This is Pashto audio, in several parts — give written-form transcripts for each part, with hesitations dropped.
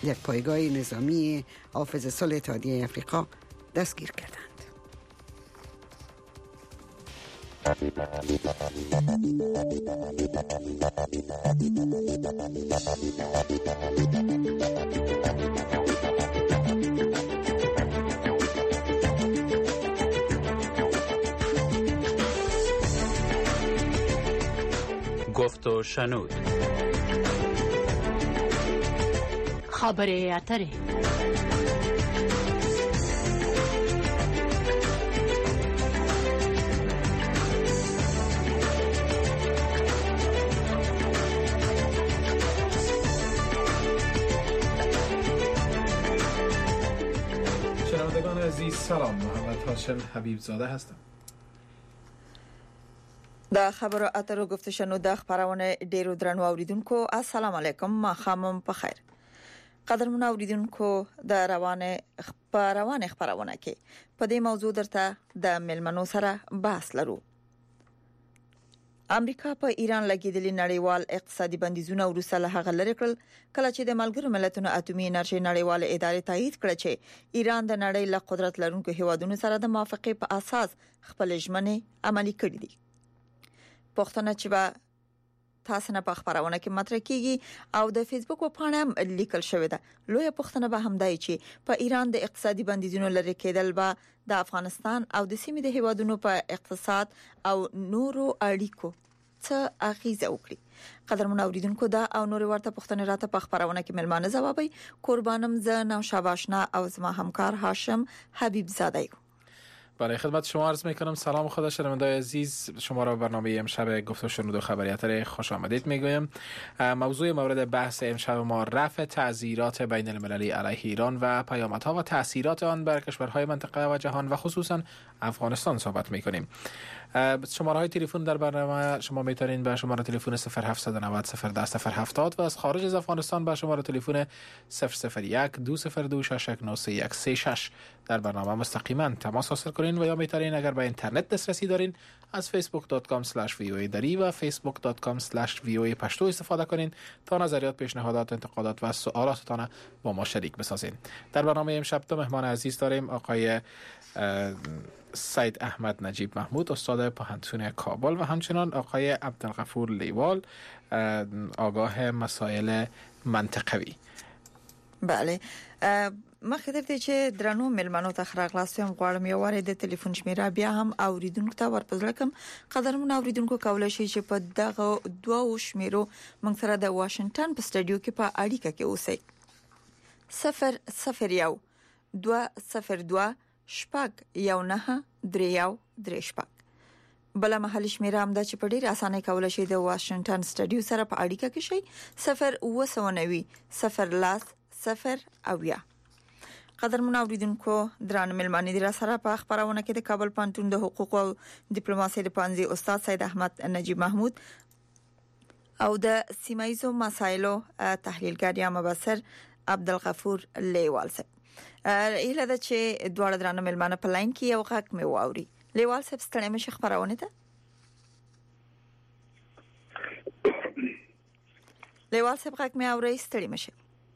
یک پایگاه نظامی حافظ صلح اتحادیه آفریقا دستگیر کردند. گفت و شنود. خبر اتره. شنوندگان عزیز سلام، محمد هاشم حبیب زاده هستم. د خبرو اترو گفت شنود د خبرونه ډیرو درنو اوریدونکو السلام علیکم، ما خامم په خیر. قدرمن اوریدونکو د روانه خبرونه کې په دې موضوع درته د ملمنو سره بحث لرو. امریکا په ایران لګیدلې نړیوال اقتصادي بندیزونه وروسته له هغه لري کړل کله چې د ملګرو ملتونو اټومي انرژي نړیواله ادارې تایید کړ چې ایران د نړۍ له قدرت لرونکو هیوادونو سره د موافقې په اساس خپل ژمنې عملي کړې دي. پښتنه چې با تاسو نه په خبرونه کې مطرح کیږي او د فیسبوک په پاڼه لیکل شوی ده. لوی پښتنه به همدای چې په ایران د اقتصادي بندیزونو لري کېدل به د افغانستان او د سیمې د هیوادونو په اقتصاد او نورو اړیکو څه اغیزه وکړي. قدرمن اوریدونکو دا او نور ورته پښتنه راته په خبرونه کې ملمانه جوابي قربانم ز نوشابه آشنا او زما همکار هاشم حبیب زاده. برای خدمت شما عرض میکنم سلام خدا شنوندگان عزیز، شما را به برنامه امشب گفت و شنود و خبریات خوش آمدید میگویم. موضوع مورد بحث امشب ما رفع تعزیرات بین المللی علیه ایران و پیامدها و تاثیرات آن بر کشورهای منطقه و جهان و خصوصا افغانستان صحبت میکنیم. شماره های تلفن در برنامه شما میتونین به شماره تلفن 0790 010 070 و از خارج از افغانستان به شماره تلفن 001 202 6193136 در برنامه مستقیما تماس حاصل کنین و یا میتونین اگر به اینترنت دسترسی دارین از facebook.com/voa دری و facebook.com/voa پشتو استفاده کنین تا نظریات، پیشنهادات، انتقادات و سوالاتتان با ما شریک بسازین. در برنامه امشب دو مهمان عزیز داریم. آقای سید احمد نجیب محمود، استاد پوهنتون کابل و همچنان آقای عبدالغفور لیوال، آگاه مسائل منطقوي. بله، مخکې درته چې درنو ملمنو ته خراغلاستم غواړم یو واره د ټلیفون شمیره بیا هم اوریدونکو ته ورپزړه کوم. قدرمن اوریدونکو کولای شي چې په دغه دوه شمیرو موږ سره د واشنگټن په سټډیو کې په اړیکه کې اوسئ. 001 202 شپږ یو نه دریو درې شپږ. بل محل شمیره هم د چې په ډیر اسانه کولای شي د واشنگټن سټډیو سره په اړیکه کې شي 0 0 اویا. قدرمن اوریدونکو درانه ملمانې دي سره په خبرونه کې د کابل پانتون د حقوق او ډیپلوماسي د پانځي استاد سید احمد نجیب محمود او د سیمایزو مسایلو تحلیلګر یا مبصر عبدالغفور لیوال صاحب. ایله د چې دوړ درانه ملمانه په لاین کې یو غږ مې واوري. لیوال صاحب ستړي مشه خبرونه ته. لیوال صاحب غږ مې اوري، ستړي مشه.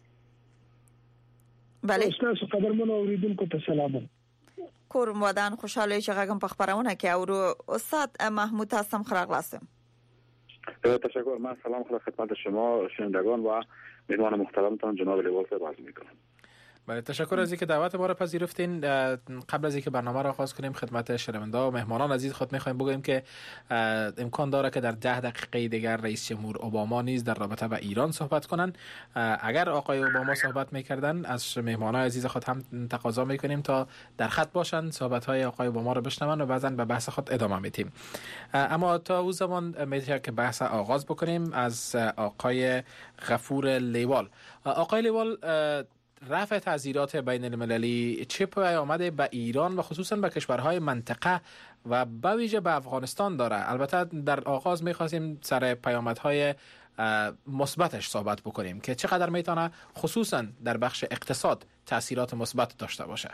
بله، تاسو قدرمن اوریدونکو ته سلام. کورم ودان خوشاله چې غږم په خبرونه کې اورو. استاد محمود هستم، خراغلاستم. تشکر. من سلام خدمت شما شنوندگان و مهمان محترمتان جناب لیوال صاحب عرض میکنم. بله، تشکر از اینکه دعوت ما را پذیرفتین. قبل از اینکه برنامه را آغاز کنیم خدمت شنونده و مهمانان عزیز خود می‌خوایم بگوییم که امکان داره که در 10 دقیقه دیگر رئیس جمهور اوباما نیز در رابطه با ایران صحبت کنند. اگر آقای اوباما صحبت می‌کردن از مهمانان عزیز خود هم تقاضا می‌کنیم تا در خط باشند، صحبت‌های آقای اوباما را بشنوند و بعداً به بحث خود ادامه میدیم. اما تا اون زمان میشه که بحث آغاز بکنیم از آقای غفور لیوال. آقای لیوال، رفع تعزیرات بین المللی چه پیامدی به ایران و خصوصا به کشورهای منطقه و به ویژه به افغانستان داره؟ البته در آغاز می‌خواستیم سر پیامدهای مثبتش صحبت بکنیم که چقدر میتونه خصوصا در بخش اقتصاد تاثیرات مثبت داشته باشه.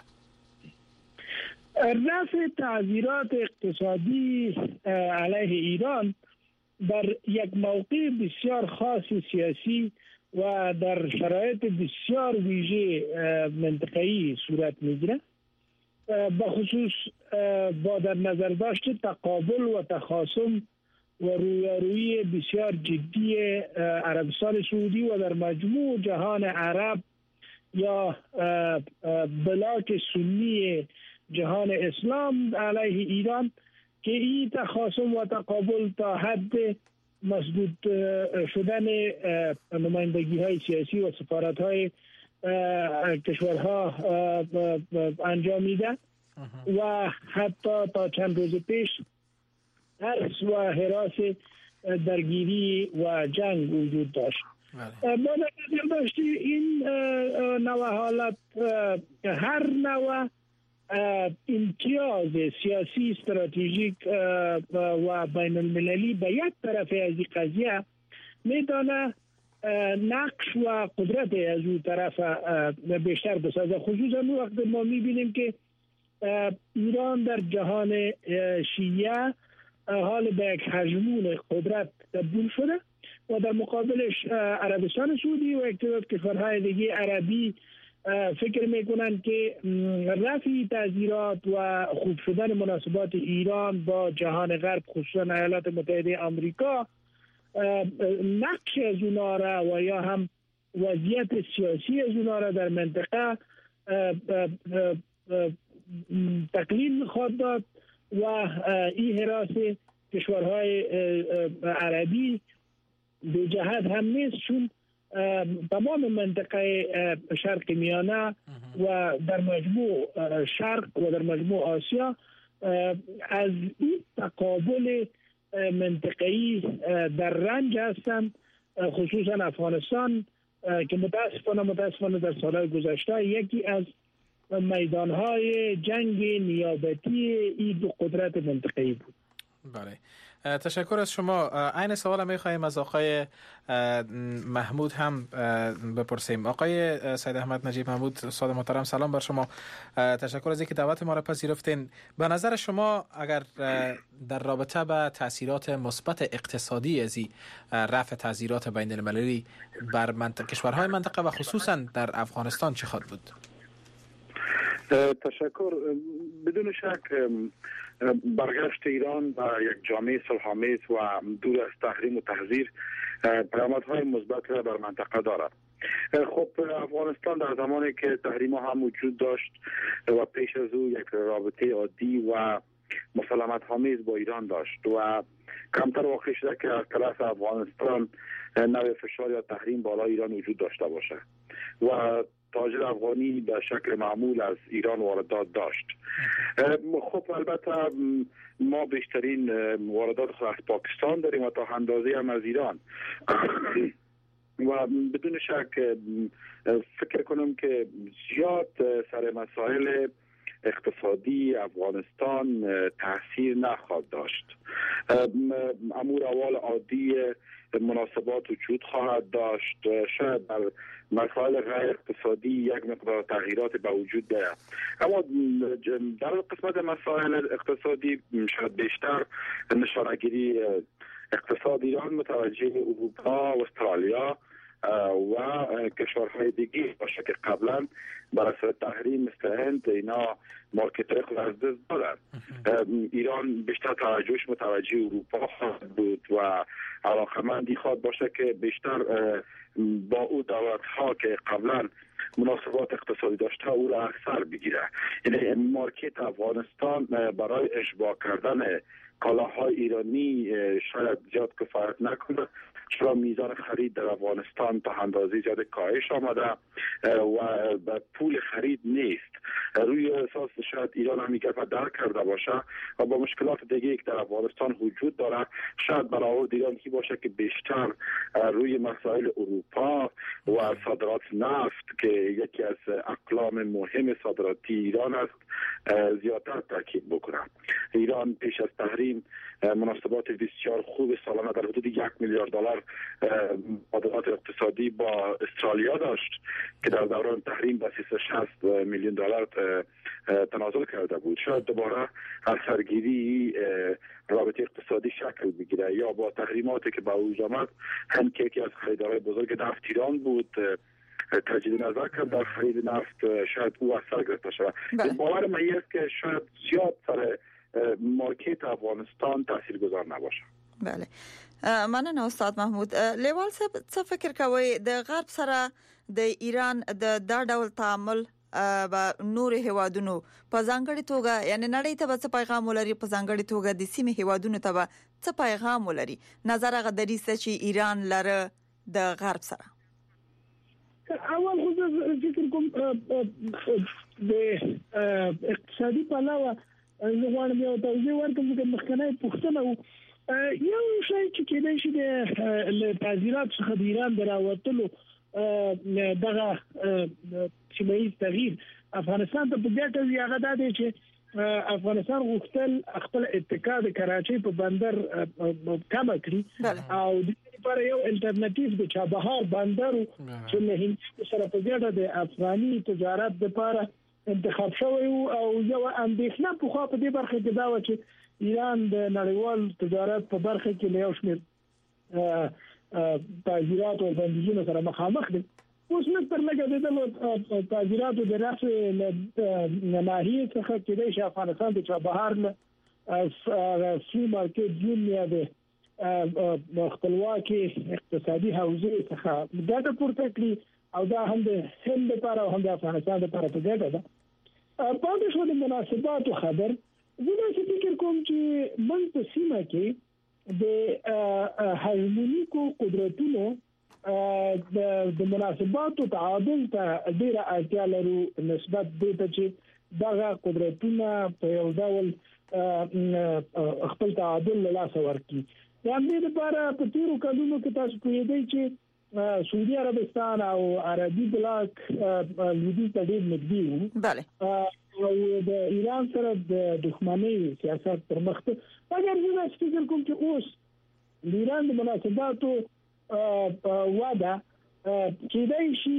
رفع تعزیرات اقتصادی علیه ایران در یک موقع بسیار خاص سیاسی و در شرایط بسیار ویژه منطقه‌ای صورت میگیره، بخصوص با در نظر داشت تقابل و تخاصم و رویارویی بسیار جدی عربستان سعودی و در مجموع جهان عرب یا بلاک سنی جهان اسلام علیه ایران که این تخاصم و تقابل تا حد مسدود شدن نمایندگی های سیاسی و سفارت های کشورها انجام میده و حتی تا چند روز پیش حرس و حراس درگیری و جنگ وجود داشت. با نظر داشتی این نوع حالت هر نوع امتیاز سیاسی استراتژیک و بین المللی به یک طرف از این قضیه میتونه نقش و قدرت از اون طرف بیشتر بسازه، خصوصا وقت ما میبینیم که ایران در جهان شیعه حال به یک هژمون قدرت تبدیل شده و در مقابلش عربستان سعودی و یک تعداد کشورهای دیگه عربی فکر میکنن که رفع تعزیرات و خوب شدن مناسبات ایران با جهان غرب خصوصا ایالات متحده آمریکا نقش از اونا را و یا هم وضعیت سیاسی از اونا را در منطقه تقلیل میخواد داد و این حراس کشورهای عربی به جهت هم نیست، چون تمام منطقه شرق میانه و در مجموع شرق و در مجموع آسیا از این تقابل منطقه‌ای در رنج هستند، خصوصا افغانستان که متاسفانه در سالهای گذشته یکی از میدانهای جنگ نیابتی این دو قدرت منطقه‌ای بود. بله، تشکر از شما. عین سوال می‌خوایم از آقای محمود هم بپرسیم. آقای سید احمد نجیب محمود، استاد محترم، سلام بر شما. تشکر از اینکه دعوت ما را پذیرفتین. به نظر شما اگر در رابطه با تاثیرات مثبت اقتصادی از این رفع تعزیرات بین المللی بر کشورهای منطقه و خصوصا در افغانستان چه خواهد بود؟ تشکر. بدون شک برگشت ایران به یک جامعه صلح‌آمیز و دور از تحریم و تحذیر پیامدهای مثبت را بر منطقه دارد. خب افغانستان در زمانی که تحریم ها هم وجود داشت و پیش از او یک رابطه عادی و مسالمت آمیز با ایران داشت و کمتر واقع شده که از طرف افغانستان نوع فشار یا تحریم بالای ایران وجود داشته باشه و تاجر افغانی به شکل معمول از ایران واردات داشت. خب البته ما بیشترین واردات خود از پاکستان داریم و تا اندازه هم از ایران و بدون شک فکر کنم که زیاد سر مسائل اقتصادی افغانستان تاثیر نخواهد داشت. امور اول عادی مناسبات وجود خواهد داشت، شاید در مسائل غیر اقتصادی یک مقدار تغییرات به وجود بیاید، اما در قسمت مسائل اقتصادی شاید بیشتر نشانه‌گیری اقتصاد ایران متوجه اروپا و استرالیا و کشورهای دیگه باشه که قبلا بر اثر تحریم مثل هند اینا مارکت خود از دست دادن. ایران بیشتر توجهش متوجه اروپا خواهد بود و علاقمندی خواهد باشه که بیشتر با او دولت‌ها که قبلا مناسبات اقتصادی داشته او را اکثر بگیره. یعنی مارکت افغانستان برای اشباع کردن کالاهای ایرانی شاید زیاد کفایت نکنه، چرا میزان خرید در افغانستان تا اندازه زیاد کاهش آمده و پول خرید نیست. روی اساس شاید ایران هم میگه درک کرده باشه و با مشکلات دیگه که در افغانستان وجود داره شاید برآورد ایران کی باشه که بیشتر روی مسائل اروپا و صادرات نفت که یکی از اقلام مهم صادراتی ایران است زیادتر تاکید بکنه. ایران پیش از تحریم مناسبات بسیار خوب سالانه در حدود $1 میلیارد مبادلات اقتصادی با استرالیا داشت که در دوران تحریم به 360 میلیون دلار تنازل کرده بود. شاید دوباره از سرگیری رابطه اقتصادی شکل بگیره یا با تحریماتی که به وجود آمد هند که یکی از خریدارای بزرگ نفت ایران بود تجدید نظر کرد در خرید نفت، شاید او اثر گرفته شود. باور من است که شاید زیاد سر مارکت افغانستان تاثیرگذار نباشه. بله، مننه استاد محمود. لیوال صاحب څه فکر کوي د غرب سره د ایران د دا ډول تعامل با نور هیوادونو په ځانګړي توګه یعنی نړۍ ته څه پیغام ولري، په ځانګړي توګه د سیمې هیوادونو ته څه پیغام ولري نظر غدري چې ایران لره د غرب سره؟ اول خو فکر کوم د اقتصادي پلوه زه غواړم یو توضیح ورکړم چې مخکنی پوښتنه یو شی چې کېدای شي د تعزیرات څخه د ایران دراوتلو دغه سیمه‌ایز تغییر افغانستان ته په ګټه وي، هغه دا دی چې افغانستان غوښتل خپل اتکا د کراچۍ په بندر کم کړي او د لپاره یو الټرنیټیو د چابهار بندر چې له هند سره په ګټه د افغاني تجارت لپاره انتخاب شوی او یو اندېښنه په خوا په دې برخه کې دا و چې ایران د نړیوال تجارت په برخه کې له یو شمېر تعزیرات او بندیزونو سره مخامخ دي. اوس موږ پر لګا د تعزیراتو د رافع ناحیې څخه کېدای شي افغانستان د چابهار له فری مارکیټ زون یا د خپلواکي اقتصادي حوزې څخه ګټه پورته کړي او دا هم د هند لپاره او هم د افغانستان لپاره په ګټه ده. پاتې شو د مناسباتو خبر، زه دا فکر کوم چې موږ په سیمه کې د هژمونیکو قدرتونو د مناسباتو تعادل ته ډیره اړتیا لرو نسبت دې ته چې دغه قدرتونه په یو ډول خپل تعادل له لاسه ورکړي. د همدې لپاره په تیرو کلونو کې تاسو پوهیدئ چې سعودي عربستان او عربي بلاک لویدیځ ته ډېر نږدې وو. بله، او د ایران سره د دښمنۍ سیاست پر مخ ته اگر زه فکر کوم چې اوس د ایران د مناسباتو وده کېدای شي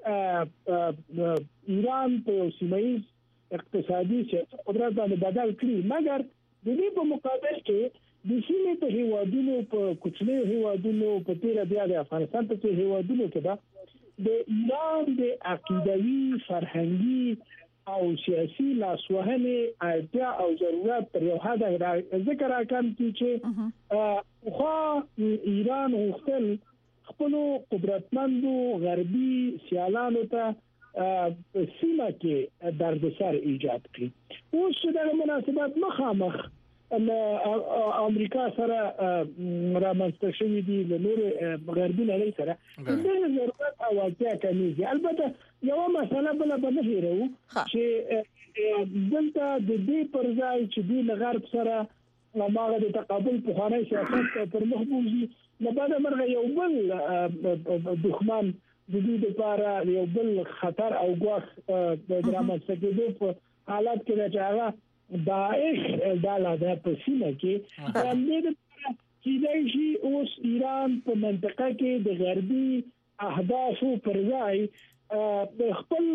ایران په یو سیمه‌ایز اقتصادي قدرت باندې بدل کړي، مګر د دې په مقابل کې د سیمې په هیوادونو په کوچنیو هیوادونو په تیر بیا د افغانستان په هیوادونو کې دا د ایران د عقیدوي فرهنګي او سیاسي لاسوهنې اړتیا او ضرورت پر یو حد ذکر راکم چې خو ایران غوښتل خپل قدرتمندو غربي سیالانو ته سیمه کې دردسر ایجاد کړي. اوس د مناسبات مخامخ امریکا سره رامنځته شوې دي له نور غربي نړۍ سره د ضرورت او اړتیا کمیږي. البته یو مسله بل به نه هیرو چې دلته د دې پر ځای چې د غرب سره ماغه د تقابل په خانه سیاست پر مخ بوزي نه بعد مرغه یو بل دښمن د دې لپاره یو بل خطر او ګواښ د رامنځته کېدو په حالت کې راځي داعش ډاله د پسینه کې د دې لپاره چې شي اوس ایران په منطقه کې د غربي اهدافو پر ځای د خپل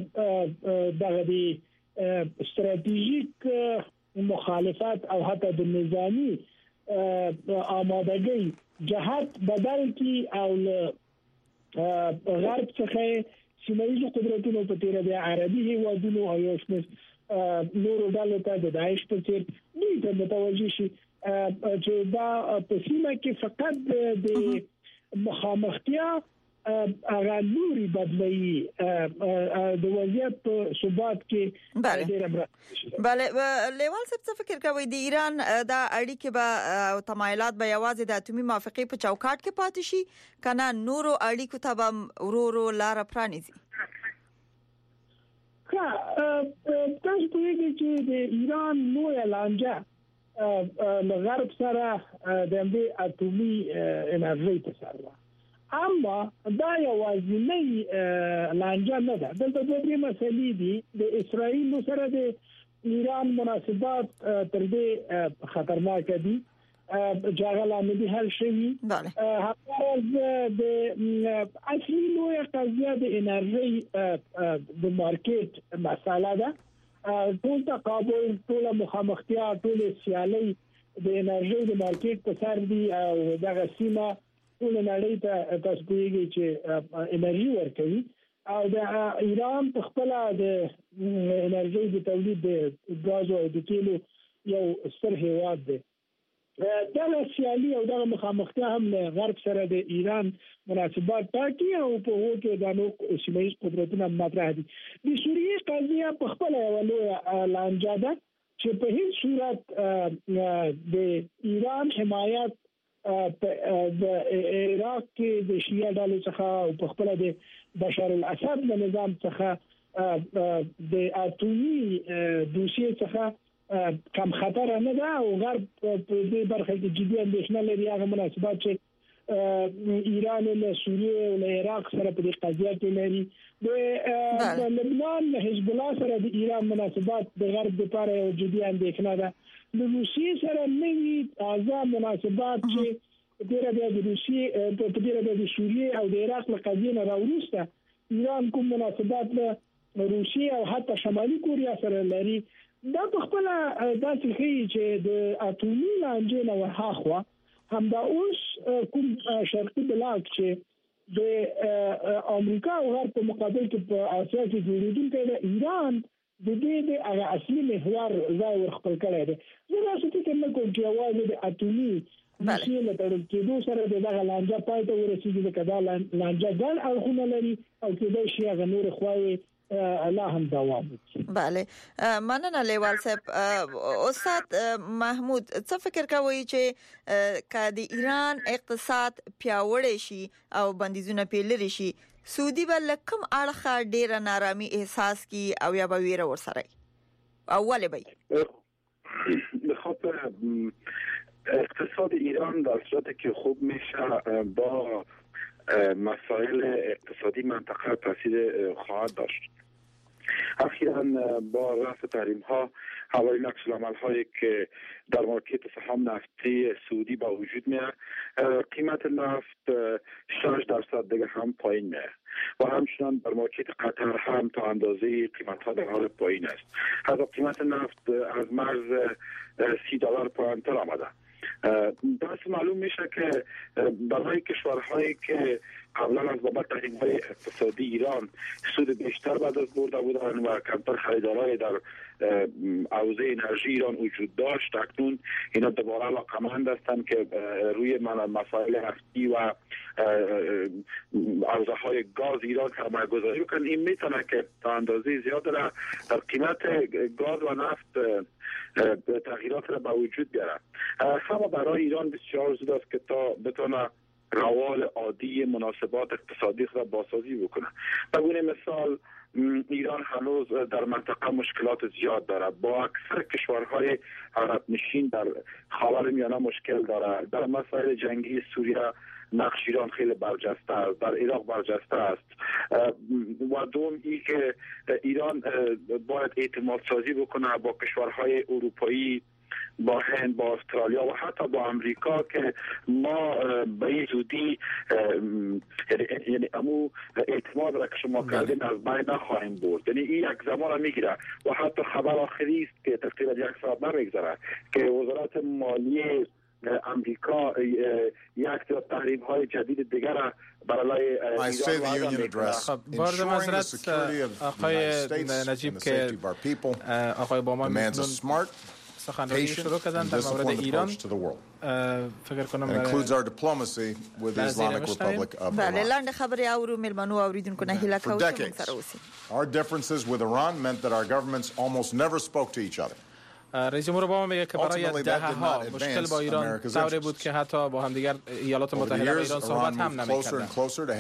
دغه استراتیژیک مخالفت او حتی د نظامی آمادگی جهت بدل کی او غرب څخه سیمه‌ایز قدرتونو په تیر د عربي هیوادونو او یو شمېر نورو ډلو ته د داعش په څیر دوی ته متوجه شي چې دا په سیمه کې فقط د مخامختیا هغه نوري بدلوي د وضعیت په ثبات کې ډېر مرسته. بله، لیوال صاحب څه فکر کوي د ایران دا اړیکې به تمایلات به یوازې د اتومي موافقې په چوکاټ کې پاتې شي کنه نورو اړیکو ته به ورو لار پرانیزي؟ تاسو پوهیږئ چې د ایران لویه لانجه له غرب سره د اتومي انرژۍ په سر ده، اما دا یوازینۍ لانجه نه ده. دلته دوه مسلې دي. د اسرائیل سره د ایران مناسبات تر دې خطرناک دي جاغل عملی حل شوی بله د اصلي لوی قضیه د انرژي د مارکیټ مساله ده ټول تقابل ټول مخامختیا ټول سیالي د انرژي د مارکیټ په سر دي او دغه سیمه ټول نړۍ ته تاسو کوی چې انرژي ورکوي او د ایران په خپل د انرژي د تولید د غاز او د تیلو یو ستر هیواد دی دغه سیالي او دغه مخامختیا هم له غرب سره د ایران مناسبات ټاکي او په هغو کې د نو سیمایي قدرتونو مطرح دي د سوریې قضیه په خپل یو لویه لانجه ده چې په هیڅ صورت د ایران حمایت د عراق کې د شیعه ډلو څخه او په خپل د بشار الاسد د نظام څخه د اټومي دوسیې څخه کم خطر نه ده او غرب په دې برخه کې جدي اندېښنه لري هغه مناسبات چې ایران له سوریه او له عراق سره په دې قضیه کې لري د لبنان له حزب الله سره د ایران مناسبات د غرب لپاره یو جدي اندېښنه ده د روسیې سره نوي تازه مناسبات چې د روسیې په دې د سوریه او د عراق له قضیې نه راوړسته ایران کوم مناسبات له روسیې او حتی شمالي کوریا سره لري دا په خپل داسې ښیي چې د اټومي لانجې نه ورهاخوا همدا اوس کوم شرقي بلاک چې د امریکا او غرب په مقابل کې په اسیا کې جوړېدونکی د ایران د دې د هغه اصلي محور ځای ورخپل کړی دی زه داسې فکر نه کوم چې یوازې د اټومي دوسیې له تړل کېدو سره د دغه لانجه پای ته ورسېږي ځکه دا لانجه ګڼ اړخونه لري او کېدای شي هغه نورې خواوې لا هم دوام وکړي. بله مننه لیوال صاحب. استاد محمود څه فکر کوي چې که د ایران اقتصاد پیاوړی شي او بندیزونه پې لري شي سعودي به له کوم اړخه ډیره نارامي احساس کی او یا به ویره ورسره او ولې به بخاطر اقتصاد ایران در صورتی که خوب میشه با مسائل اقتصادی منطقه تاثیر خواهد داشت. اخیراً با رفع تحریم ها حوالی نقش العمل هایی که در مارکت سهام نفتی سعودی با وجود میاد قیمت نفت 6% دیگه هم پایین میاد و همچنان در مارکت قطر هم تا اندازه قیمت ها در حال پایین است. حتی قیمت نفت از مرز $30 پایین‌تر آمده. بس معلوم میشه که برای کشورهایی که قبلا از بابت تحریم‌های اقتصادی ایران سود بیشتر بعد از برده بودن و کمتر خریدارای در حوزه انرژی ایران وجود داشت اکنون اینا دوباره علاقمند هستند که روی مسائل نفتی و حوزه های گاز ایران سرمایه گذاری بکنن. این میتونه که تا اندازه زیاد در قیمت گاز و نفت تغییرات را به وجود بیاره. اما برای ایران بسیار زود است که تا بتونه روال عادی مناسبات اقتصادی خود بازسازی بکنه. به گونه مثال ایران هنوز در منطقه مشکلات زیاد داره. با اکثر کشورهای عرب نشین در خاورمیانه مشکل داره. در مسائل جنگی سوریه نقش ایران خیلی برجسته است، در عراق برجسته است و دوم ای که ایران باید اعتماد سازی بکنه با کشورهای اروپایی، با هند، با استرالیا و حتی با امریکا که ما به این زودی یعنی امو اعتماد را که شما کردین از بین نخواهیم برد. یعنی این یک زمان میگیره و حتی خبر آخری است که تقریبا یک ساعت نمیگذره که وزارت مالیه امریکا یک تحریم های جدید دیگر را برای ایران میکنه. بارد مزرد آقای نجیب که آقای بامان سخنرانی شروع کردن در مورد ایران فکر کنم بله لاند خبری اورو ملمنو اوریدونکو نه هیله کوم سره اوسئ. Our differences with Iran meant that our governments almost never spoke to each other. رئیس جمهور اوباما میگه که برای دهه‌ها مشکل با ایران طوری بود که حتی با همدیگر ایالات متحده و ایران صحبت هم نمی‌کردند.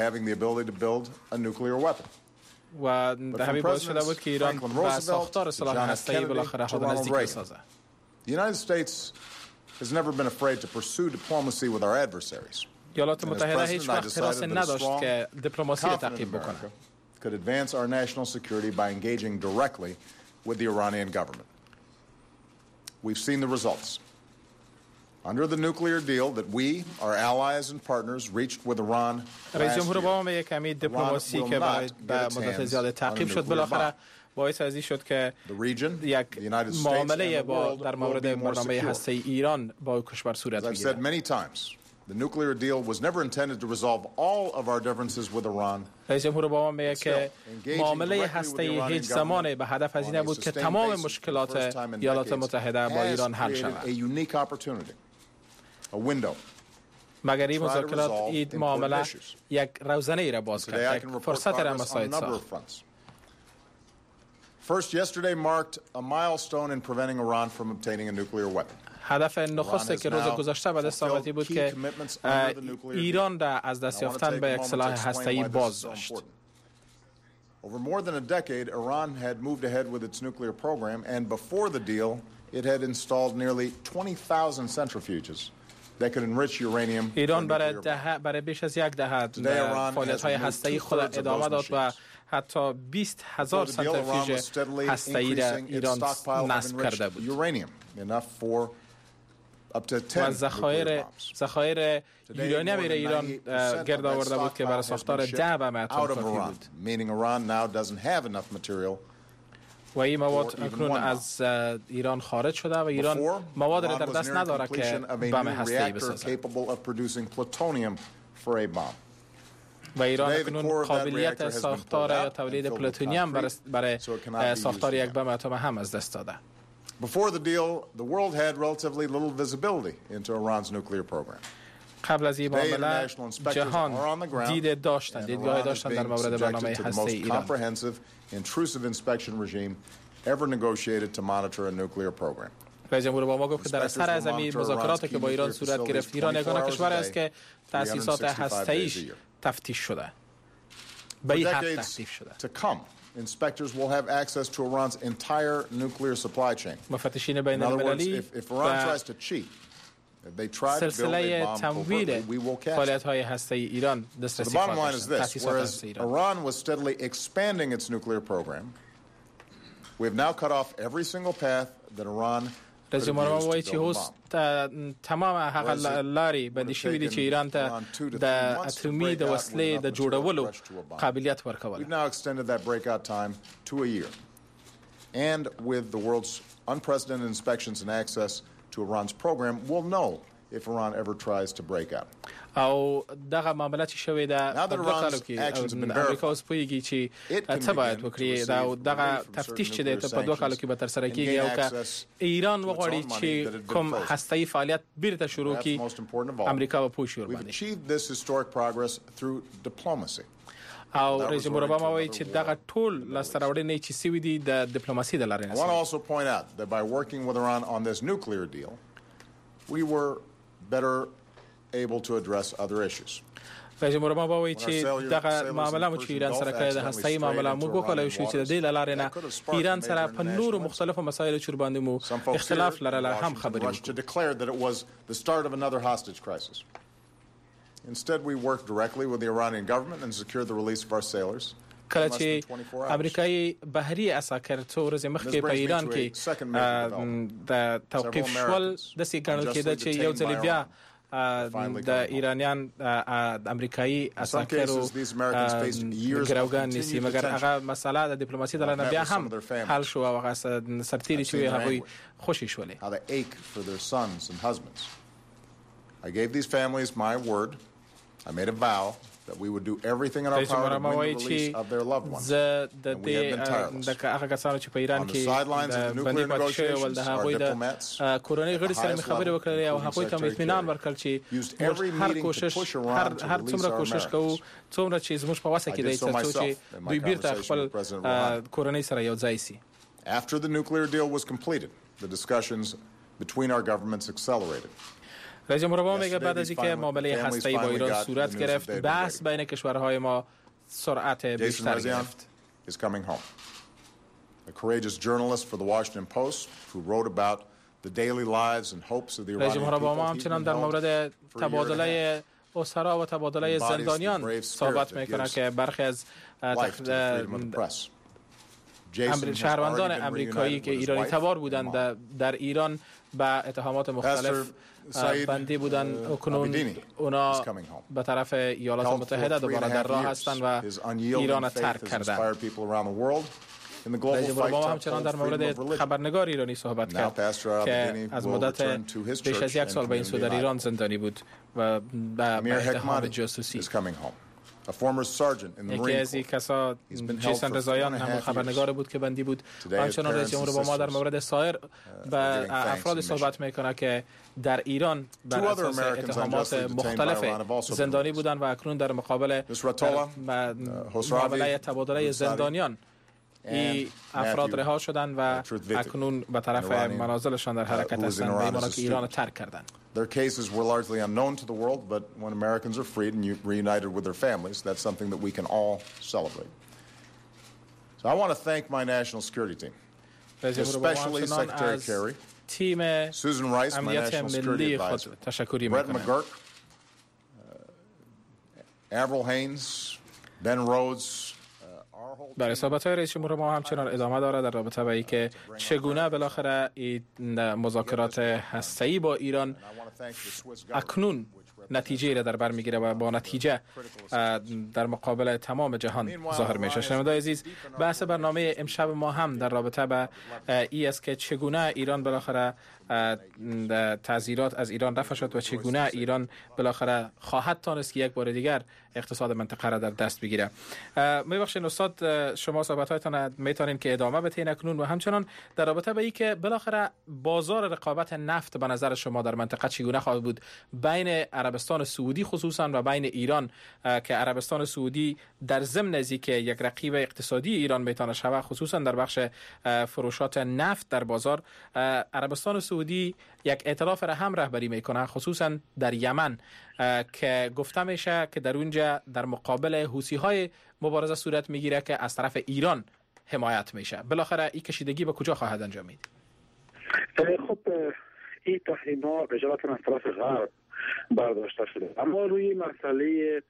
و همین باعث شده بود که ایران با ساختار سلاح هسته‌ای بالاخره خود نزدیک بسازه. The United States has never been afraid to pursue diplomacy with our adversaries. ایالات متحده هیچ وقت حراس نداشت که دیپلماسی را تعقیب بکنه. Could advance our national security by engaging directly with the Iranian government. We've seen the results. Under the nuclear deal that we, our allies and partners, reached with Iran رئیس last جمهور year, اوباما میگه کمی دیپلماسی که برای مدت زیاد تعقیب شد بالاخره باعث ازی شد که یک معامله با در مورد برنامه هسته‌ای ایران با کشور صورت As I've said بگیرد. many times, the nuclear deal was never intended to resolve all of our differences with Iran. رئیس جمهور اوباما میگه که معامله هسته‌ای هیچ زمان به هدف از این نبود که تمام مشکلات ایالات متحده با ایران حل شود. A unique opportunity, a window. مگر این مذاکرات این معامله یک روزنه ای را باز Today I کرد، can یک report فرصت را progress on a مساعد number ساخت. of fronts. First, yesterday marked a milestone in preventing Iran from obtaining a nuclear weapon. هدف نخست که روز گذشته به دست آمد بود که ایران را از دست یافتن به یک سلاح هسته‌ای باز داشت. Over more than a decade, Iran had moved ahead with its nuclear program, and before the deal, it had installed nearly 20,000 centrifuges that could enrich uranium. ایران برای بیش از یک دهه فعالیت‌های هسته‌ای خود ادامه داد و حتی 20,000 سنتریفیوژ هسته‌ای را ایران نصب کرده بود. و ذخایر یورانیم ایران گرد آورده بود که برای ساختار 10 بم اتم کافی بود. و این مواد اکنون از ایران خارج شده و ایران مواد را در دست نداره که بم هسته‌ای بسازد. و ایران اکنون قابلیت ساختار یا تولید پلوتونیم برای ساختار یک بم اتم هم از دست داده. Before the deal, the world had relatively little visibility into Iran's nuclear program. قبل از این معامله جهان دیدگاه داشتن در مورد برنامه هسته‌ای ایران. Comprehensive, intrusive inspection regime ever negotiated to monitor a nuclear program. رئیس جمهور اوباما گفت که در اثر از این مذاکراتی که با ایران صورت گرفت، ایران یگانه کشور است که تأسیسات هسته‌ایش تفتیش شده. به این حد تفتیش شده. Inspectors will have access to Iran's entire nuclear supply chain. مفتشین بین المللی if Iran tries to cheat, if they try to build a bomb covertly, we will catch فعالیت‌های هسته‌ای ایران دسترسی خواهد داشت. Whereas Iran was steadily expanding its nuclear program, we have now cut off every single path that Iran رئیس جمهور اوباما چی هست تمام حق لاری بندی شوی دی چې ایران ته د اتمی د وسلې د جوړولو قابلیت ورکول. We've now extended that breakout time to a year. And with the world's unprecedented inspections and access to Iran's program, we'll know if Iran ever tries to break out. او دغه معاملې چې شوې ده په دوه کالو کې امریکا اوس پوهیږي چې څه باید وکړي دا دغه تفتیش چې ده په دوه کالو کې به تر سره کیږي او که ایران وغواړي چې کوم هسته‌ای فعالیت بیرته شروع کړي امریکا به پوه شي ورباندې. او رئیس جمهور اوباما وایي چې دغه ټول لاسته راوړنې چې سوي دي د ډیپلوماسي د لارې نه. I want to also point out that by working with Iran on this nuclear deal, we were better able to address other issues. رئیس جمهور اوباما وایي چې دغه معامله مو چې ایران سره کړې د هسته‌ای معامله موږ وکولای شو چې د دې لارې نه ایران سره په نورو مختلفو مسایلو چې باندې مو اختلاف لرله هم خبرې وکړو. Instead, we worked directly with the Iranian government and secured the release of our sailors. کله چې امریکایي بحري عساکر څو ورځې مخکې په ایران کې د توقیف شول د سې ګڼل کېده چې یو ځل بیا د ایرانیان امریکایي عساکرو ګروګان نسی مګر هغه مسله د ډیپلوماسي د لارې بیا هم حل شو او هغه سرتیري چې هغه خوشی شولې. I gave these families my word. I made a vow that we would do everything in our power to win the release of their loved ones. And we have been tireless. On the sidelines of the nuclear negotiations, our diplomats at the highest level, including Secretary Kerry, used every meeting to push Iran to release our Americans. I did so myself in my conversation with President Rouhani. After the nuclear deal was completed, the discussions between our governments accelerated. رئیس جمهور اوباما میگه بعد از اینکه معامله هسته‌ای با ایران صورت گرفت بحث بین کشورهای ما سرعت بیشتری گرفت. is coming home. A courageous journalist for the Washington Post who wrote about the daily lives and hopes of the Iranian people. همچنان در مورد تبادله اسرا و تبادله زندانیان صحبت میکنه که برخی از شهروندان امریکایی که ایرانی تبار بودند در ایران به اتهامات مختلف بندی بودند، اکنون اونا به طرف ایالات متحده دوباره در راه هستند و ایران را ترک کردند. رئیس جمهور اوباما همچنان در مورد خبرنگار ایرانی صحبت کرد که از مدت بیش از 1 سال به این سو در ایران زندانی بود و به اتهام جاسوسی. یکی از این کسا جیسن رضاییان هم خبرنگار بود که بندی بود. همچنان رئیس جمهور اوباما در مورد سایر افراد صحبت میکنه که در ایران بر اساس اتهامات مختلف زندانی بودند و اکنون در مقابل معامله تبادله زندانیان این افراد رها شدند و اکنون به طرف منازلشان در حرکت هستند، به ایمان که ایران ترک کردند. Their cases were largely unknown to the world, but when Americans are freed and reunited with their families, that's something that we can all celebrate. So I want to thank my national security team, especially Secretary Kerry, Susan Rice, my national security advisor, Brett McGurk, Avril Haines, Ben Rhodes. برای صحبت‌های رئیس جمهور ما همچنان ادامه داره در رابطه با اینکه چگونه بالاخره این مذاکرات هسته‌ای با ایران اکنون نتیجه را در بر میگیره و با نتیجه در مقابل تمام جهان ظاهر میشه. شنوندگان عزیز، بحث برنامه امشب ما هم در رابطه با این است که چگونه ایران بالاخره تعزیرات از ایران رفع شد و چگونه ایران بالاخره خواهد تانست که یک بار دیگر اقتصاد منطقه را در دست بگیره. میبخشید استاد، شما صحبت‌هایتان میتونین که ادامه بدین اکنون و همچنان در رابطه با اینکه بالاخره بازار رقابت نفت به نظر شما در منطقه چگونه خواهد بود بین عربستان سعودی خصوصا و بین ایران، که عربستان سعودی در ضمن از اینکه یک رقیب اقتصادی ایران میتونه شود خصوصا در بخش فروشات نفت در بازار، عربستان سعودی یک ائتلاف را هم رهبری میکنه خصوصا در یمن که گفته میشه که در اونجا در مقابل حوثی های مبارزه صورت میگیره که از طرف ایران حمایت میشه. بالاخره این کشیدگی به کجا خواهد انجامید؟ خب این تحریم ها اجالتا از طرف غرب برداشته شده، اما روی مسئله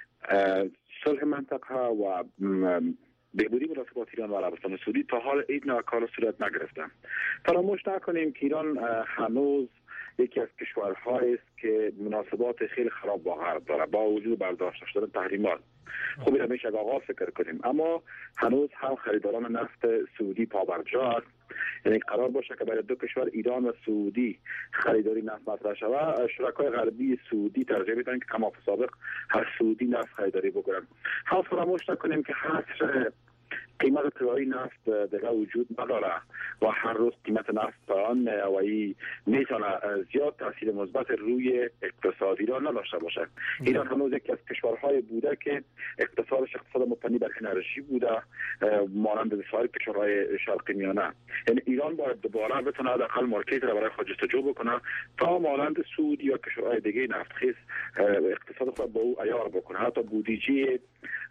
صلح منطقه و بهبودی مناسبات ایران و عربستان سعودی تا حال این کار صورت نگرفته. فراموش نکنیم که ایران هنوز یکی از کشورهایی است که مناسبات خیلی خراب با غرب داره با وجود برداشته شدن تحریمات. خوب این همیشه آغاز فکر کنیم، اما هنوز هم خریداران نفت سعودی پابرجا است. یعنی قرار باشه که برای دو کشور ایران و سعودی خریداری نفت مطرح شود، شرکای غربی سعودی ترجیح میدن که کما سابق هر سعودی نفت خریداری بکنن. هم فراموش نکنیم که حصر قیمت طلایی نفت دیگه وجود نداره و هر روز قیمت نفت پایان و این میتونه زیاد تاثیر مثبت روی اقتصاد ایران نداشته باشه. ایران هنوز یکی از کشورهای بوده که اقتصادش اقتصاد مبتنی بر انرژی بوده مانند سایر کشورهای شرقی میانه. یعنی ایران باید دوباره بتونه حداقل مارکت را برای خود جستجو بکنه تا مانند سعودی و کشورهای دیگه نفتخیز اقتصاد خود با او عیار بکنه. حتی بودجه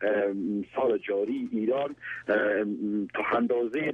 سال جاری ایران تا اندازه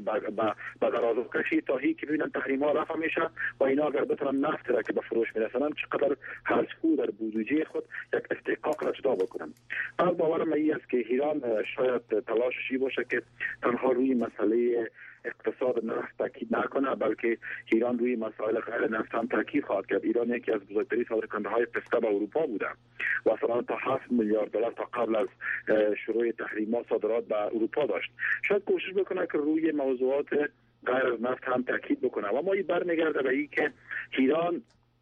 به درازکشی تا هی که ببینن تحریم ها رفع میشه و اینا اگر بتونن نفت را که به فروش میرسونن چقدر هرچکو در بودجه خود یک استحقاق را جدا بکنن. از باورم این است که ایران شاید تلاششی باشه که تنها روی مسئله اقتصاد نفت تاکید نکنه، بلکه ایران روی مسائل غیر نفت هم تاکید خواهد کرد. ایران یکی از بزرگترین صادرکننده های پسته به اروپا بوده و اصلا تا 7 میلیارد دلار تا قبل از شروع تحریمات صادرات به اروپا داشت. شاید کوشش بکنه که روی موضوعات غیر از نفت هم تاکید بکنه و ما این برمیگرده به این که ایران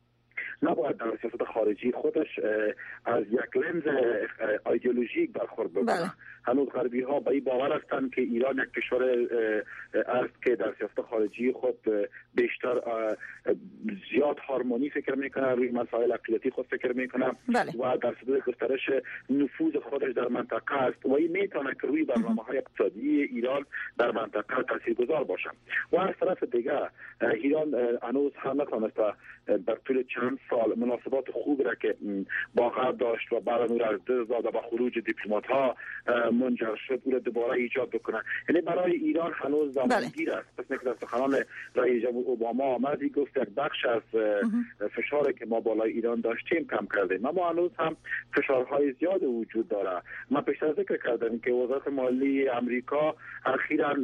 نباید در سیاست خارجی خودش از یک لنز ایدئولوژیک برخورد بکنه. هنوز غربی ها به این باور هستند که ایران یک کشور است که در سیاست خارجی خود بیشتر زیاد هارمونی فکر میکنه، روی مسائل عقیدتی خود فکر میکنه و در صدد گسترش نفوذ خودش در منطقه است و این میتونه که روی برنامه‌های اقتصادی ایران در منطقه تاثیرگذار باشه. و از طرف دیگه ایران هنوز هم نتونسته در طول چند سال مناسبات خوب را که با غرب داشت و بعد از دست داد با خروج دیپلمات ها منجر شد او را دوباره ایجاد بکنه. یعنی برای ایران هنوز زمانگیر است. پس که در سخنان رئیس جمهور اوباما آمد گفت یک بخش از فشاری که ما بالای ایران داشتیم کم کردیم، اما هنوز هم فشارهای زیاد وجود داره. من پیشتر ذکر کردم که وزارت مالی امریکا اخیراً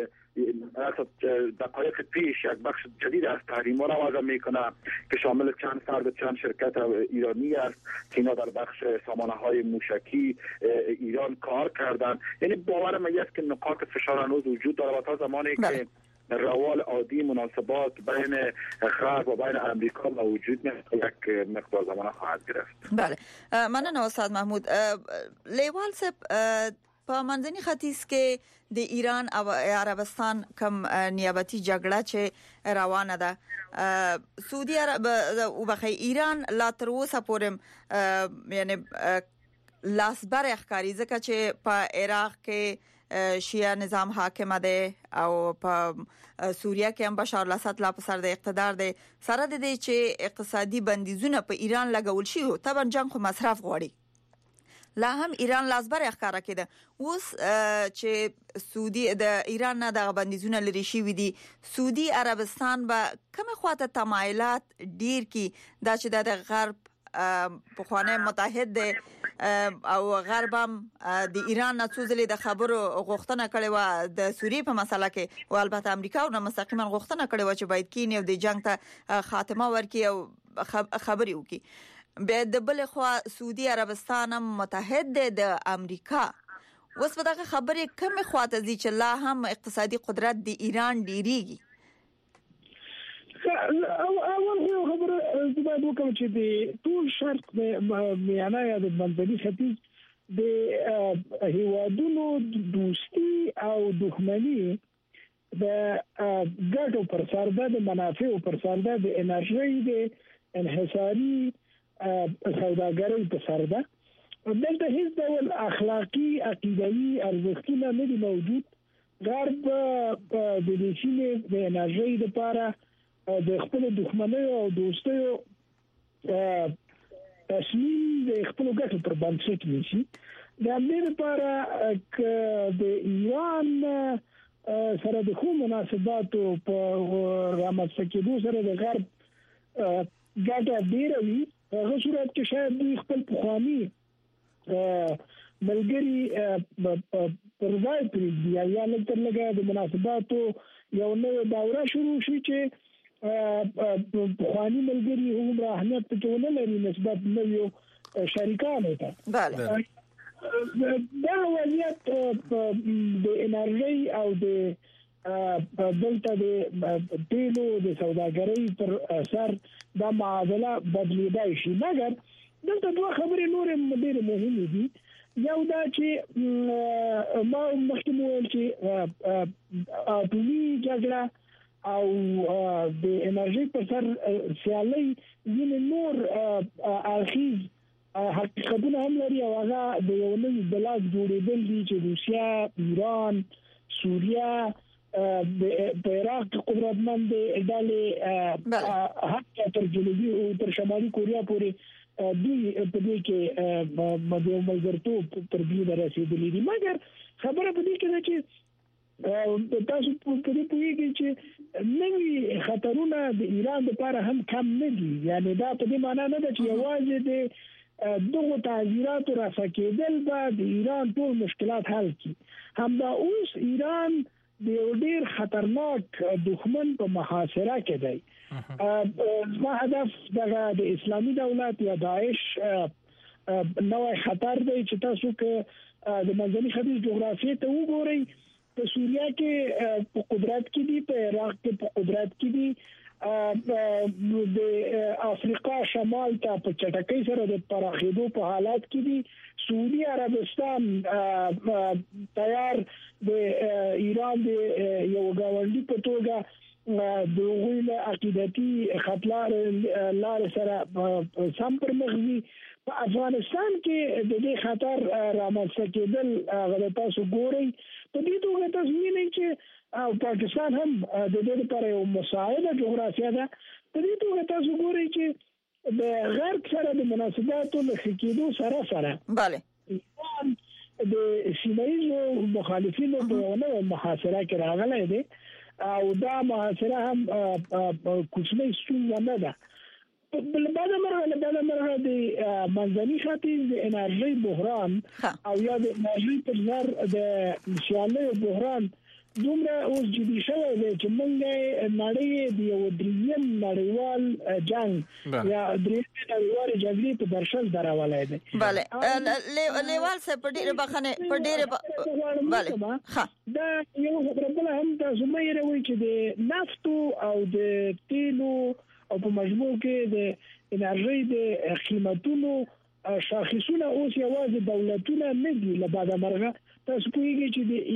دقایق پیش یک بخش جدید از تحریم‌ها را وضع میکنه که شامل چند فرد چند شرکت ایرانی است که اینا در بخش سامانه‌های موشکی ایران کار کردن. یعنی باور من است که نقاط فشار هنوز وجود داره و تا زمانی که روال عادی مناسبات بین غرب و بین امریکا موجود نیست یک مقدار زمان خواهد گرفت. بله، مننه استاد محمود. لیوال صاحب په منځني ختیځ کې د ایران او عربستان کوم نیابتي جګړه چې روانه ده، سعودي عرب او بخي ایران لا تر اوسه پورې یعنی لاسبر اخکاری ځکه چې په عراق کې شیعه نظام حاکم ده او په سوریه کې هم بشار الاسد لا په سر د اقتدار ده. سره د دې چې اقتصادي بندیزونه په ایران لګول شي او طبعا جنگ خو مصرف غواړي، لا هم ایران لاسبر اخکارا کېده. اوس چې سعودي د ایران نه د بندیزونه لري شي ودي، سعودي عربستان به کومه خواته تمایلات ډیر کی دا چې د غرب په خوانه متحد ده او غرب هم د ایران نه څوزلې د خبرو غوښتنه کړې و د سوریې په مسله کې، او البته امریکا او مستقیما غوښتنه کړې و چې باید کینی او د جنگ ته خاتمه ورکړي او خبري وکړي. به د بل خو سعودي عربستان هم متحد ده د امریکا. اوس په دغه خبرې کومه خواته دي چې لا هم اقتصادي قدرت د ایران ډیریږي؟ اول خبره زما د کوم چې د ټول شرط میانه یا د منځني ختیځ د هیوادونو دوستي او دښمنی د ګټو پر سر د منافعو پر سر د انرژي د انحصاري سوداګرۍ په سر ده. دلته هیڅ ډول اخلاقی عقیدوي ارزښتونه نه دي موجود. غرب د دې شي د انرژي لپاره د خپل دښمنیو او دوستیو تصمیم د خپل ګټو پر بنسټ نیسي. د امیر لپاره ک د ایران سره د کوم مناسباتو په رامنځته کېدو سره د غرب ګټه ډیره وي، هغه صورت کې شاید دوی خپل پخوانی ملګری پر ځای پرېږدي یا لږه د مناسباتو یو نوې دوره شروع شي چې پخوانی ملګری هم اهمیت پکې ونه لري نسبت نویو شریکانو ته. بله، دا وضعیت د انرژي او د دلته د تیلو د سوداګرۍ پر اثر دا معادله بدلیدای شي. مګر دلته دوه خبرې نورې ډېرې مهمې دي. یو دا چې ما مخکې وویل چې اټومي جګړه او د انرژي پر سر سیالي ځینې نور اړخیز حقیقتونه هم لري او هغه د یو نوي بلاک جوړېدل دي چې روسیا، ایران، سوریه په عراق کې قدرتمند ډلې حتی تر جنوبي او تر شمالي کوریا پورې دوی په دې کې ملګرتوب تر دې رسیدلي دي. مګر خبره په دې کې ده چې تاسو په دې پوهیږئ چې نوي خطرونه د ایران لپاره هم کم نه دي. یعنی دا په دې معنی نه ده چې یوازې د دغه تعزیرات رافع کېدل به د ایران ټول مشکلات حل کړي. همدا اوس ایران د یو ډیر خطرناک دښمن په محاصره کې دی. ما هدف د اسلامي دولت یا داعش نوې خطر دی چې تاسو که د منځني ختیځ جغرافیې ته وګورئ، په سوریه کې په قدرت کې دي، په عراق کې په قدرت کې دي، د افریقا شمال ته په چټکۍ سره د پراخېدو په حالات کې دي. سعودي عربستان تیار د ایران د یو گاونډي په توګه د غوښنه عقیدتي خطر لار سره سم پر مخزي. په افغانستان کې د دې خطر رامنځته کېدل غو تاسو ګورئ. په دې توګه تاسو وینئ چې او پاکستان هم د دې لپاره یو مساعده جغرافیه ده. په دې توګه تاسو ګورئ چې د غرب سره د مناسباتو له خکېدو سره بله ایران د سیمایي مخالفینو په نوې محاصره کې راغلی دی او دا محاصره هم کوچنۍ ستونزه نه ده. بل مرغه د منځني ختیځ د انرژي بحران او یا د انرژي پر ضد د سیالۍ بحران دومره اوس جدي شوی دی چې موږ نړۍ د یو دریم نړیوال جنگ یا دریم نړیوال جګړې په درشل درولای دی. بله لیوال څه په ډیره بخنه په ډیره بله ها دا یو خبره هم تاسو مې راوي چې د نفتو او د تیلو او په مجموع کې د انرژي د قیمتونو شاخصونه اوس یوازې دولتونه نه دي لبعد مرغه. تاسو کویږي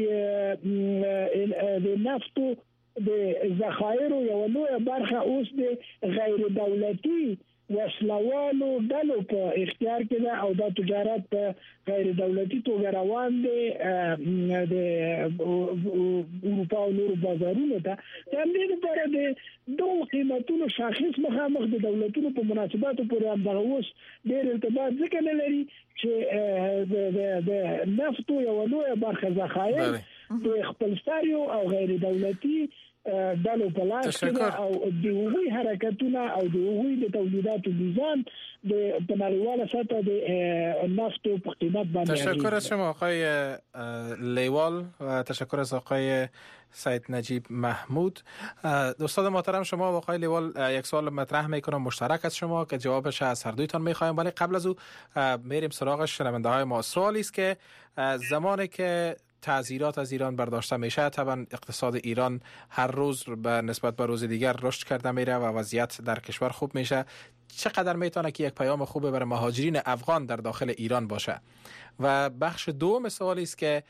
چې د نفتو د ذخایر یو لویه برخه اوس د غیر دولتي وسلوالو ډلو په اختیار کې ده او د تجارت په غیر دولتي توګه روان دي د اروپا او نورو بازارونو ته. د دې لپاره د دوه قیمتونو شاخص مخامخ د دولتونو په مناسباتو پورې هم دغه اوس ډېر ارتباط ځکه نه لري چې د نفتو یو لویه برخه ذخایر د خپلساریو او غیر دولتي دالو په لاس کې او د هغوی حرکتونه او د هغوی د تولیداتو میزان د نړیواله سطح د نفتو په قیمت باندې. تشکر از شما آقای لیوال و تشکر از آقای سید نجیب محمود. استاد محترم شما و آقای لیوال یک سوال مطرح میکنم مشترک از شما که جوابش از هر دویتان میخوایم، ولی قبل از او میریم سراغ شنونده های ما. سوالی است که زمانی که تعزیرات از ایران برداشته میشه طبعا اقتصاد ایران هر روز به نسبت به روز دیگر رشد کرده میره و وضعیت در کشور خوب میشه. چقدر میتونه که یک پیام خوبه برای مهاجرین افغان در داخل ایران باشه؟ و بخش دوم سوالی است که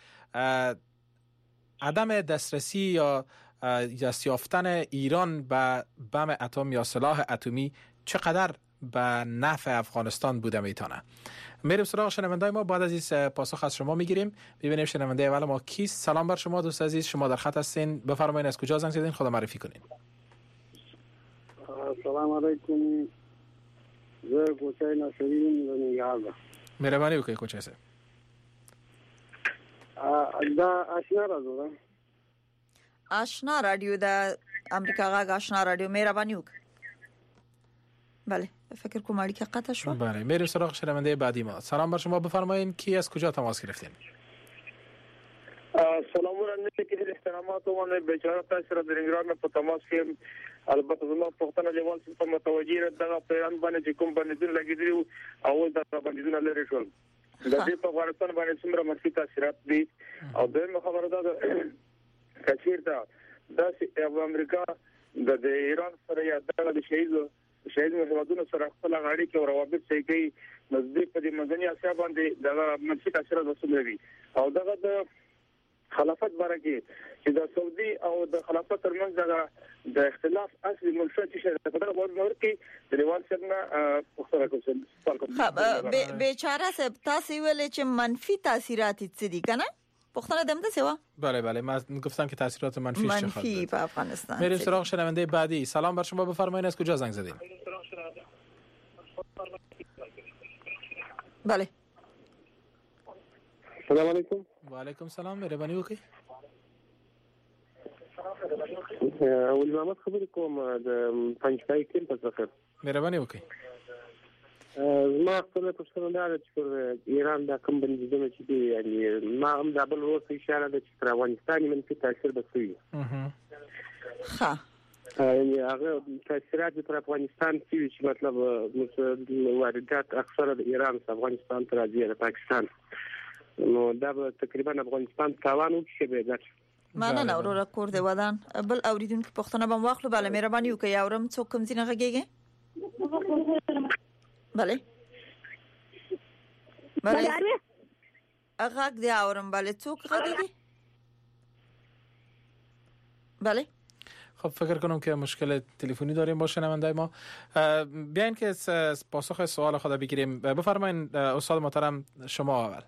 عدم دسترسی یا دست یافتن ایران به بم اتم یا سلاح اتمی چقدر به نفع افغانستان بوده میتونه؟ میریم سراغ شنونده ما. بعد از این پاسخ از شما میگیریم. ببینیم شنونده اول ما کیست. سلام بر شما دوست عزیز، شما در خط هستین، بفرمایید از کجا زنگ زدین، خدا معرفی کنین. سلام علیکم، زه کوچای ناصرین د ننګرهار. مهرباني وکړئ کوچای صاحب. دا آشنا راځو آشنا رادیو د امریکا غا آشنا رادیو مهرباني وکړئ. بله فکر کنم اړیکه قطع شو. بله میریم سراغ شنونده بعدی ما. سلام بر شما، بفرمایید کی از کجا تماس گرفتین؟ سلام علیکم، احترامات و من بیچاره تاسو را درنګران په تماس کې البته زما پښتنه لیوال څخه متوجي دغه پیران باندې چې کوم باندې لګیدلی او د باندې نه لري شول د دې په افغانستان باندې څومره منفي تاثیرات دي او د خبره ده کثیر ته د امریکا د ایران سره یا د شهید مهاجرینو سره خپل غاړي کې روابط صحیح کوي نزدیک په دې منځني اسیا باندې د منفي تاثیرات وسوي او دغه د خلافت برکه چې د سعودي او د خلافت ترمنځ د اختلاف اصلي منشأ چې په دغه وړ کې د لیوال څخه پوښتنه کوم بیچاره صاحب تاسو ویل چې منفي تاثیرات څه دي کنه پوښتنه دمده سوا. بله بله من گفتم که تاثیرات منفی په افغانستان. میریم سراغ شنونده بعدی. سلام بر شما، بفرمایید از کجا زنگ زدین؟ بله سلام علیکم. و علیکم سلام، مهرباني وکړئ. ولي محمد خبرې کوم د پنځپای کیمپس څخه. مهرباني وکړئ. ما خپل پښتون دا چې پر ایران د کوم بندیزونه چې دی یعنی ما هم د بل ورته اشاره ده چې پر افغانستان منفي تاثیر بسوي. ها یعنی هغه تاثیرات پر افغانستان چې مطلب واردات اکثره د ایران څخه افغانستان ته راځي د پاکستان نو دا تقریبا افغانستان تاوان وکړي به ګټ. مننه اورو کور دی ودان بل اوریدونکو پښتنه بم واخلو. بله مهرباني وکړئ اورم څوک کوم ځینه غږیږي. بله بله غږ دی اورم. بله څوک غږیږي. بله خب فکر کنم که مشکل تلفنی داریم با شنونده ما. بیاین که پاسخ سوال خود بگیریم. بفرمایید استاد محترم شما اول.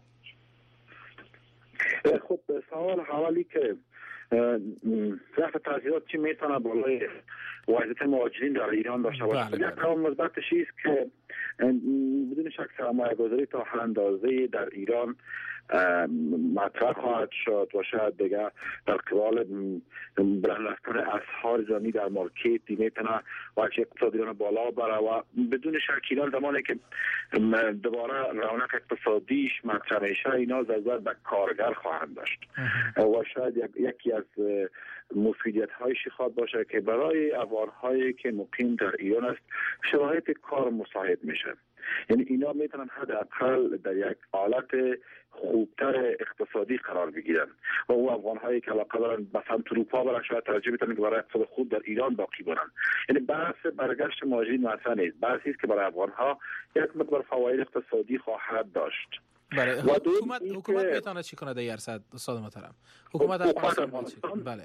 خب سوال حوالی که رفع تعزیرات چی میتونه بالای وضعیت مهاجرین در ایران داشته باشه؟ یک پیام مثبتش است که بدون شک سرمایه‌گذاری تا هر اندازه در ایران مطرح خواهد شد و شاید دیگه در قبال بلند رفتن اسعار زمینی در مارکت میتونه وجه اقتصادی رو بالا بره و بدون شک اینا زمانی که دوباره رونق اقتصادیش مطرح میشه اینا ضرورت به کارگر خواهند داشت و شاید یکی از مفیدیت هایش خواهد باشه که برای افغان‌هایی که مقیم در ایران است شرایط کار مساعد میشه. یعنی اینا میتونن حداقل در یک حالت خوبتر اقتصادی قرار بگیرن و او افغان‌هایی که علاقه دارن به سمت اروپا برن شاید ترجیح میتونن که برای اقتصاد خود در ایران باقی بمونن. یعنی بحث برگشت مهاجرین مثلا نیست، بحثی است که برای افغان‌ها یک مقدار فواید اقتصادی خواهد داشت. بله. حکومت میتونه چی کنه در ارصد استاد محترم؟ حکومت افغانستان بله.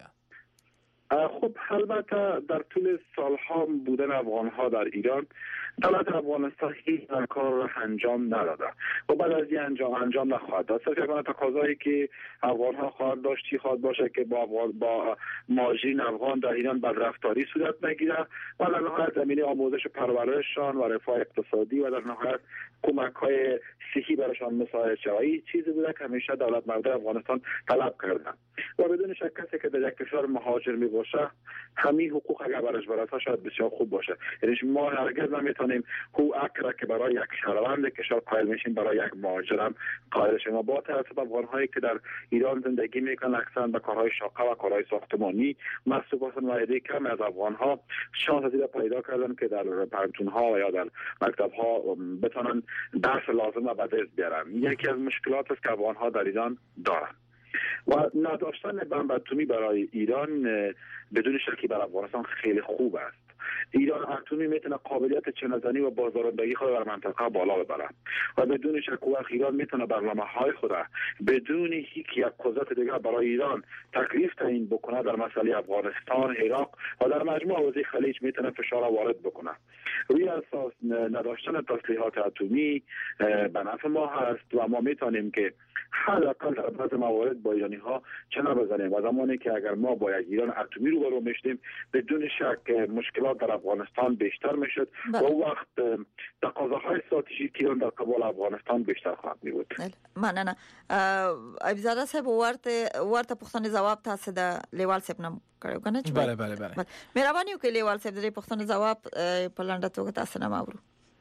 خب البته در طول سالها بودن افغان‌ها در ایران دولت افغانستان هیچ کار را انجام نداده و بعد از این انجام نخواهد داد. صرف یک تقاضایی که افغان‌ها خواهد داشت خواهد باشه که با مهاجرین افغان در ایران بدرفتاری صورت نگیره و در نهایت زمینه آموزش و پرورششان و رفاه اقتصادی و در نهایت کمک‌های صحی برایشان مساعد شود. این چیزی بوده که همیشه دولت مردم افغانستان طلب کرده و بدون شک کسی که در یک کشور مهاجر می باشه همین حقوق اگر برش برسه شاید بسیار خوب باشه. یعنی ما هرگز نمیتونیم حقوق را که برای یک شهروند کشور قائل میشیم برای یک مهاجر هم قائل شیم. با توجه افغان‌هایی که در ایران زندگی میکنن اکثرا به کارهای شاقه و کارهای ساختمانی مصروف هستند و عده کم از افغان‌ها شانس از این پیدا کردن که در پانتون‌ها و یا در مکتب‌ها بتونن درس لازم و به دست بیارن. یکی از مشکلات است که افغان‌ها در ایران دارن و نداشتن بمب اتمی برای ایران بدون شکی برای افغانستان خیلی خوب است. ایران اتمی میتونه قابلیت چنه‌زنی و بازدارندگی خود در منطقه بالا ببره و بدون شک و ایران میتونه برنامه‌های خود بدون هیچ یک قدرت دیگر برای ایران تکلیف تعیین بکنه در مسئله افغانستان، عراق و در مجموع حوزه خلیج میتونه فشار وارد بکنه. روی اساس نداشتن تسلیحات اتمی به نفع ما هست و ما میتونیم که حداقل در بعض موارد با ایرانی‌ها چنه بزنیم و زمانی که اگر ما با یک ایران اتمی روبرو میشیم بدون شک مشکلات در افغانستان بیشتر میشد و اون وقت تقاضاهای استراتژیک ایران در قبال افغانستان بیشتر خواهد میبود. مننه. ابزاده صاحب ورته پوښتنې جواب تاسو د لیوال صاحب نم کړو کنه چې بله مهرباني وکړئ لیوال صاحب د پوښتنې جواب په لنډه توګه تاسو نه ماورو.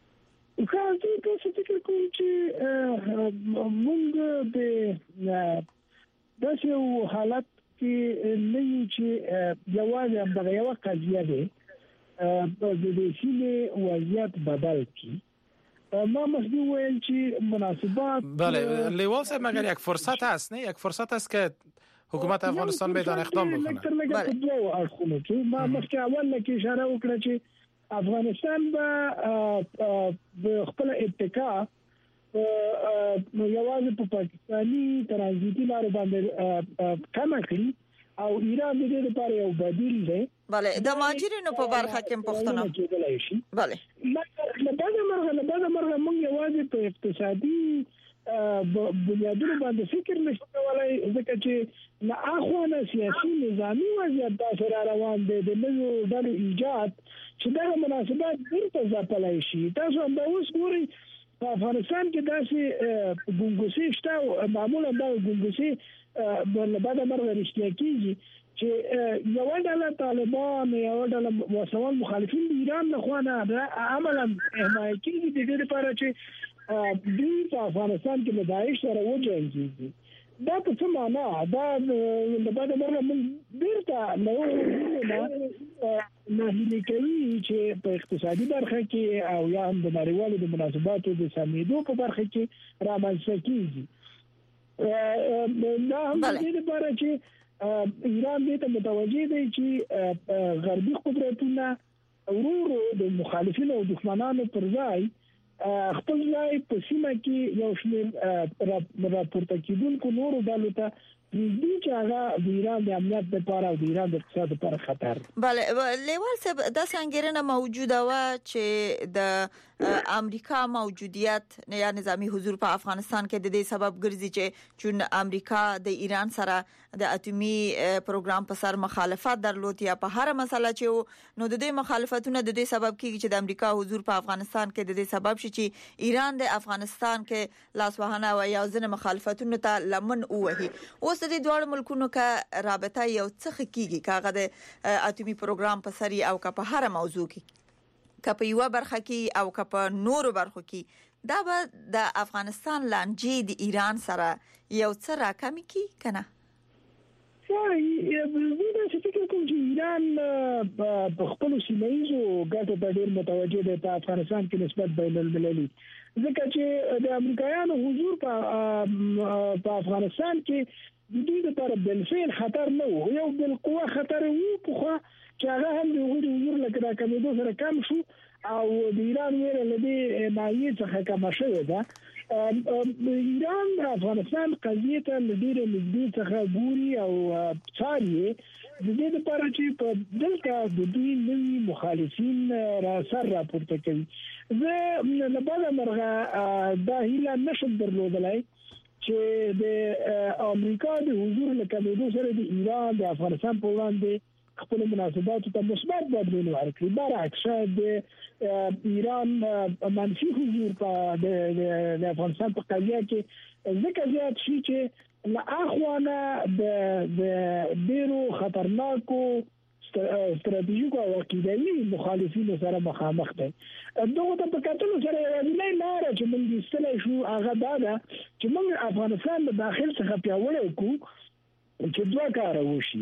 کله چې فکر کوم چې موږ د داسې حالت کې نه یو چې یوازې د یو قضیه ده د سیمې وضعیت بدل کی ما مخدی ویل چې مناسبات بله لیوال صاحب مگر یک فرصت است نه یک فرصت است که حکومت افغانستان میدان اقدام بکنه. بله دو اړخونه کې ما مخکې اول کې اشاره وکړه چې افغانستان به خپل اتکا یوازې په پاکستاني ترانزیتي لارو باندې کم کړی او ایران د دې لپاره یو بدیل دی. بله د مهاجرینو په برخه کې پوښتنه بله لبعد مرغه موږ یوازې په اقتصادي بنیادونو باندې فکر نشو کولای ځکه چې نه اخوانه سیاسي نظامی وضعیت دا روان دی د نوو ډلو ایجاد چې دا مناسبات ورته ځپلای شي. تاسو هم اوس ګورئ په افغانستان کې داسې ګونګوسي شته معمولا دا ګونګوسي بعد مرغه رښتیا کیږي چې یو ډول طالبان یو ډول وسوال مخالفین د ایران له خوا نه عملا حمایت کوي د دې لپاره چې دوی په افغانستان کې له داعش سره وجنګيږي. دا په څه معنا دا بعد مرغه موږ بیرته نه هیلي کوي چې په اقتصادي برخه کې او یا هم د نړیوالو د مناسباتو د سمېدو په برخه کې رامنځته کیږي. دا هم د دې لپاره چې ایران دې ته متوجه دی چې غربي قدرتونه ورو د مخالفینو او دښمنانو پر ځای خپل ځای په سیمه کې یو شمېر راپورته کېدونکو نورو ډلو ته دې چې هغه د ایران د امنیت لپاره او د ایران د اقتصاد لپاره خطر. بله لیوال صاحب د څنګهرنه موجوده و چې د امریکا موجودیت یا نظامی حضور په افغانستان کې د دې سبب ګرځي چې چون امریکا د ایران سره د اټومي پروګرام په سر مخالفت درلود یا په هر مسله چې نو د دې مخالفتونو د دې سبب کیږي چې د امریکا حضور په افغانستان کې د دې سبب شي چې ایران د افغانستان کې لاسوهنه او یا ځنه مخالفتونو ته لمن وهي. اوس د دوه ملکونو کا رابطه یو څه کیږي کاغه د اټومي پروګرام په سر او کا په هر موضوع کې کپه یو برخه کې او کپه نورو برخو کې دا به د افغانستان لانجې د ایران سره یو څه راکمي کی کنه. زه چې فکر کوم چې ایران په خپل سیمایي ګټو په ډېر متوجه دی په افغانستان کې نسبت بین المللي ځکه چې د امریکایانو حضور په افغانستان کې د دې لپاره بلفعل خطر نه وو یو بالقوه خطر وو خو چې هغه هم د حضور لکه راکمېدو سره کم شو او د ایران ویره لدی مایه څخه کم شوه ده. ایران افغانستان قضیه ته لدی نږدې څخه ګوري او څاري د دې لپاره چې په دلته د دوی نوي مخالفین را سر راپورته کوي. زه له بل مرغه دا هیله نشم درلودلای چې د امریکا د حضور لکه سره د ایران د افغانستان په وړاندې خپل مناسبات ته مثبت بدلون ورکړي. برعکس د ایران منفي حضور په د افغانستان په قضیه کې ځکه زیات شي چې لا اخوانه د ډیرو خطرناکو استراتیژیکو او عقیدوي مخالفینو سره مخامخ دي. دغه په کتلو سره یوازینی لار چې موږ استلای شو هغه دا ده چې موږ افغانستان د داخل څخه پیاوړی کو چې دوه کار وشي.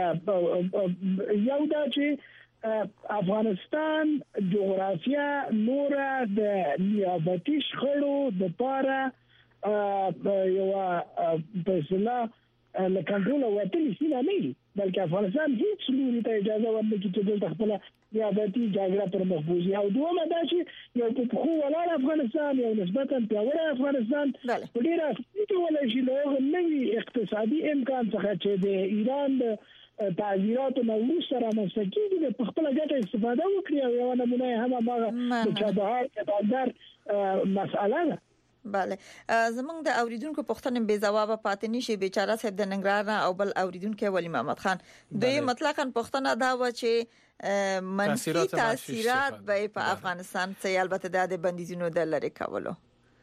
یو دا چې افغانستان جغرافیا نور د نیابتي شخړو د پاره یو فیصله له کنټرول وتلی سیمه نه بلکې افغانستان هیڅ لوري ته اجازه ورنکړي چې دلته خپل نیابتي جګړه پر مخ بوزي. او دومره دا چې یو په خو ولر افغانستان یو نسبتا پیاوړی افغانستان په ډیره اساسي ولای شي له نوي اقتصادي امکان څخه چې د ایران د تعزیراتو نو سره مسکیږي د خپل ګټه استفاده وکړي او یو نمونه هم هغه د چابهار در مسأله ده. بله زمونږ د اوریدونکو پوښتنه بے جواب پاتې نشي بیچاره صاحب د ننګرهار او بل اوریدونکو ولی محمد خان دوی مطلقاً پوښتنه دا و چې منفي تاثیرات به په افغانستان څخه البته د بندیزونو د لری کولو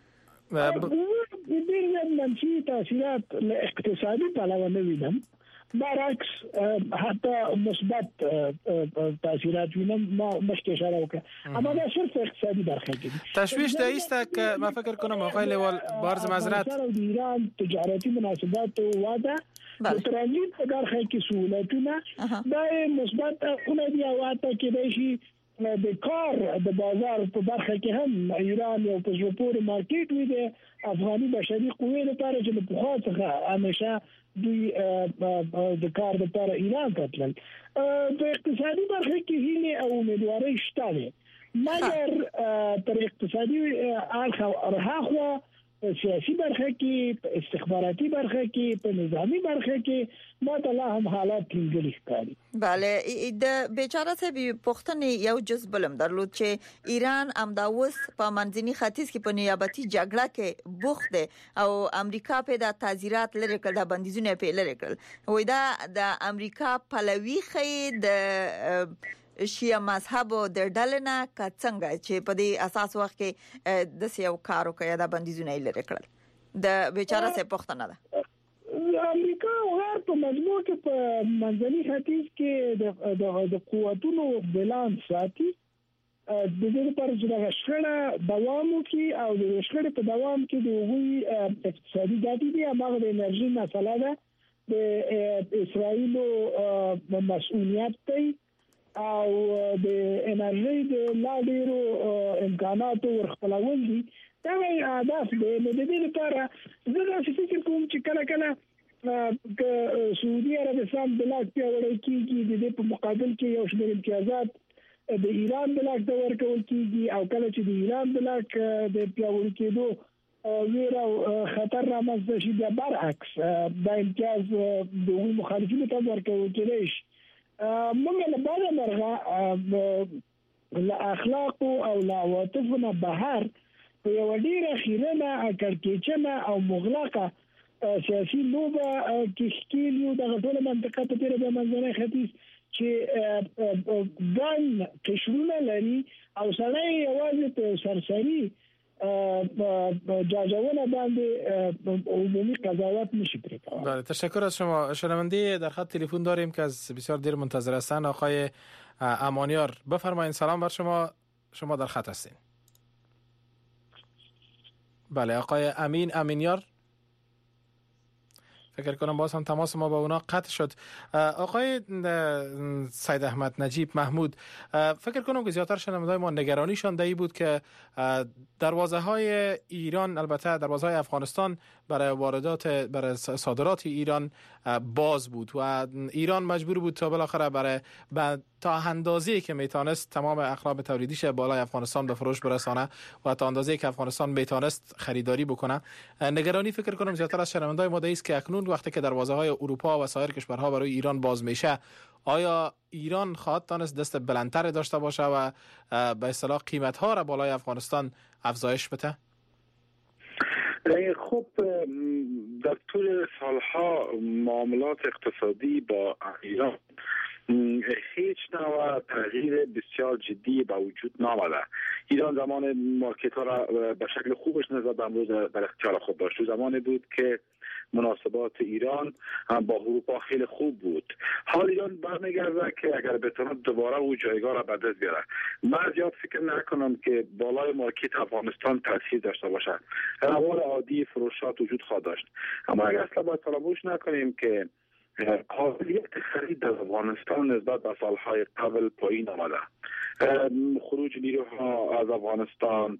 د منفي تاثیرات له اقتصادي پلوه نه وینم برعکس حتی مثبت تاثیرات وینم ما مشکل اشاره وکړه اما دا صرف اقتصادی برخه کې تشویش ده است که ما فکر کنم آقای لیوال بارز معذرت ایران تجارتی مناسبات وعده ترانزیت په برخه کې سہولتونه دا مثبت خونه دی واته کې شي د کار د بازار په برخه کې هم ایران یو پزوپور مارکیټ وي د افغاني بشري قوې لپاره چې په خاصه څخه همیشه دوی د کار لپاره ایران تلل. په اقتصادي برخه کې هیله او امیدواري شته ده مګر تر اقتصادي اړخ سیاسي برخه کې استخباراتي برخه کې په نظامی برخه کې ما ته هم حالات ټینګل ښکاري. بله د بیچاره ته پوښتنه یو جذبلم درلود چې ایران امداوس په منځني ختیځ کې په نیابتي جګړه کې بوخت ده او امریکا په د تعزیرات لري کړه د بندیزونه په لري کړل وای دا د امریکا پلوي خې د شیعه مذهب د ډلنه کڅنګ چې په دې اساس وخت کې د سیاو کارو کوي د بندیزونه لري کړل د بیچاره څخه پوښتنه ده امریکا هر په مجموع کې په منځني ختیځ کې د قوتونو بیلانس ساتي د دې لپاره چې د شخړه دوام وکړي او د شخړې په دوام کې د هغوی اقتصادي ګټې دي هغه د انرژي مسله ده د اسرائیل مسؤلیت دی او د انرژي د لاډیرو امکاناتو ورخپلول دي دا هدف دی د دې لپاره زه فکر کوم چې کله کله سعودي عربستان بلاک پیاوړی کیږي د دې په مقابل کې یو شمېر امتیازات د ایران بلاک د ورکول کیږي او کله چې د ایران بلاک د پیاوړي کېدو ویره او خطر رامنځته شي. د برعکس د امتیاز د مخالفینو ته ورکول کېدای شي. موږ له بعده مرغه له اخلاق او له عواطفو نه بهر په یو ډیره خیرنه کړکېچنه او مغلقه سیاسي لوبه کې ښکیل یو د ټوله منطقه په تیره د منځني ختیځ چې ګڼ قشرونه لري او سړی یوازې په سرسري جاجونه باندې عمومی قضاوت نشي پرې کولای. بله، تشکر از شما. شنونده در خط تلفن داریم که از بسیار دیر منتظر هستند، آقای امانیار. بفرمایید. سلام بر شما. شما در خط هستین. بله، آقای امینیار. فکر کنم باز هم تماس ما با اونا قطع شد. آقای سید احمد نجیب محمود، فکر کنم که زیادتر شنونده‌های ما نگرانیشان در این بود که دروازه‌های ایران، البته دروازه‌های افغانستان برای برای صادرات ایران باز بود و ایران مجبور بود تا بالاخره تا اندازه‌ای که میتونست تمام اقلام تولیدیش بالای افغانستان به فروش برسانه و تا اندازه‌ای که افغانستان میتونست خریداری بکنه. نگرانی فکر کنم زیادتر از شنونده‌های ما است که اکنون وقتی که دروازه‌های اروپا و سایر کشورها برای ایران باز میشه، آیا ایران خواهد تونست دست بلندتر داشته باشه و به اصطلاح قیمت‌ها را بالای افغانستان افزایش بده؟ خب در طول سالها معاملات اقتصادی با ایران هیچ نوع تغییر بسیار جدی به وجود نآمده. ایران زمان مارکت ها را به شکل خوبش نسبت امروز در اختیار خود داشت. زمانی بود که مناسبات ایران با اروپا خیلی خوب بود. حال ایران برمیگرده که اگر بتواند دوباره او جایگاه را به دست بیاره. من زیاد فکر نکنم که بالای مارکت افغانستان تاثیر داشته باشه. روال عادی فروشات وجود خواهد داشت. اما اگر اصلا باید فراموش نکنیم که قابلیت خرید در افغانستان نسبت به سالهای قبل پایین آمده. خروج نیروها از افغانستان،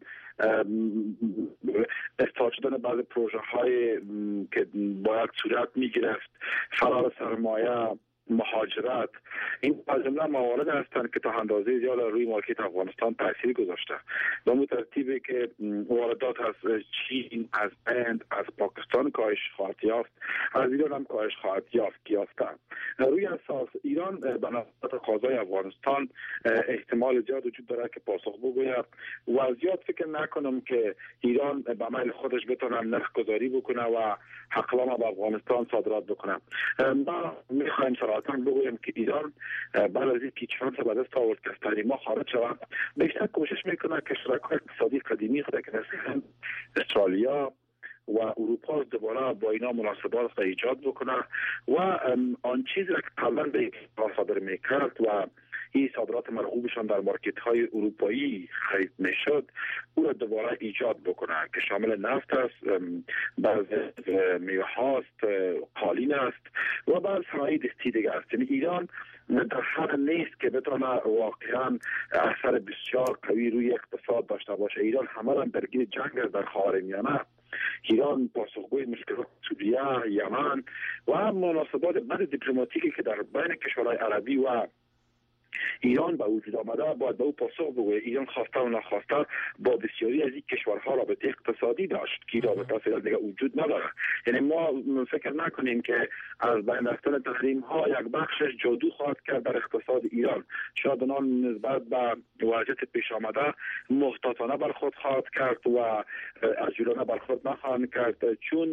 استارت شدن بعض پروژه های که باید صورت می گرفت، فرار سرمایه، مهاجرت، این از جمله موارد هستند که تا اندازه زیاد روی مارکت افغانستان تاثیر گذاشته. به همون ترتیبی که واردات از چین، از هند، از پاکستان کاهش خواهد یافت، از ایران هم کاهش خواهد یافته. روی اساس ایران به نسبت تقاضای افغانستان احتمال زیاد وجود داره که پاسخ بگوید و زیاد فکر نکنم که ایران به میل خودش بتونه نرخ‌گذاری بکنه و اقلام به افغانستان صادرات بکنه. ما میخوایم صراحتاً بگویم که ایران بعد از اینکه چانس به دست آورد که از تحریما خارج شود، بیشتر کوشش میکنه که شرکای اقتصادی قدیمی خود که مثل استرالیا و اروپا دوباره با اینا مناسبات را ایجاد بکنه و آن چیزی را که قبلا به ایران صادر میکرد و این صادرات مرغوبشان در مارکت های اروپایی خرید میشد، او را دوباره ایجاد بکنه که شامل نفت است، بعض میوه هاست، قالین است و بعض صنایع دستی دیگه است. یعنی ایران در حد نیست که بتونه واقعا اثر بسیار قوی روی اقتصاد داشته باشه. ایران همه درگیر جنگ است در خاورمیانه. ایران پاسخگوی مشکلات سوریه، یمن و مناسبات بد دیپلماتیکی که در بین کشورهای عربی و ایران به وجود آمده باید به او پاسخ بگوید. ایران خواسته و نخواسته با بسیاری از این کشورها رابطه اقتصادی داشت که رابطه فعلا دیگه وجود نداره. یعنی ما فکر نکنیم که از بین رفتن تحریم ها یک بخشش جادو خواهد کرد در اقتصاد ایران. شاید آنان نسبت به وضعیت پیش آمده محتاطانه برخورد خواهد کرد و عجولانه برخورد نخواهند کرد، چون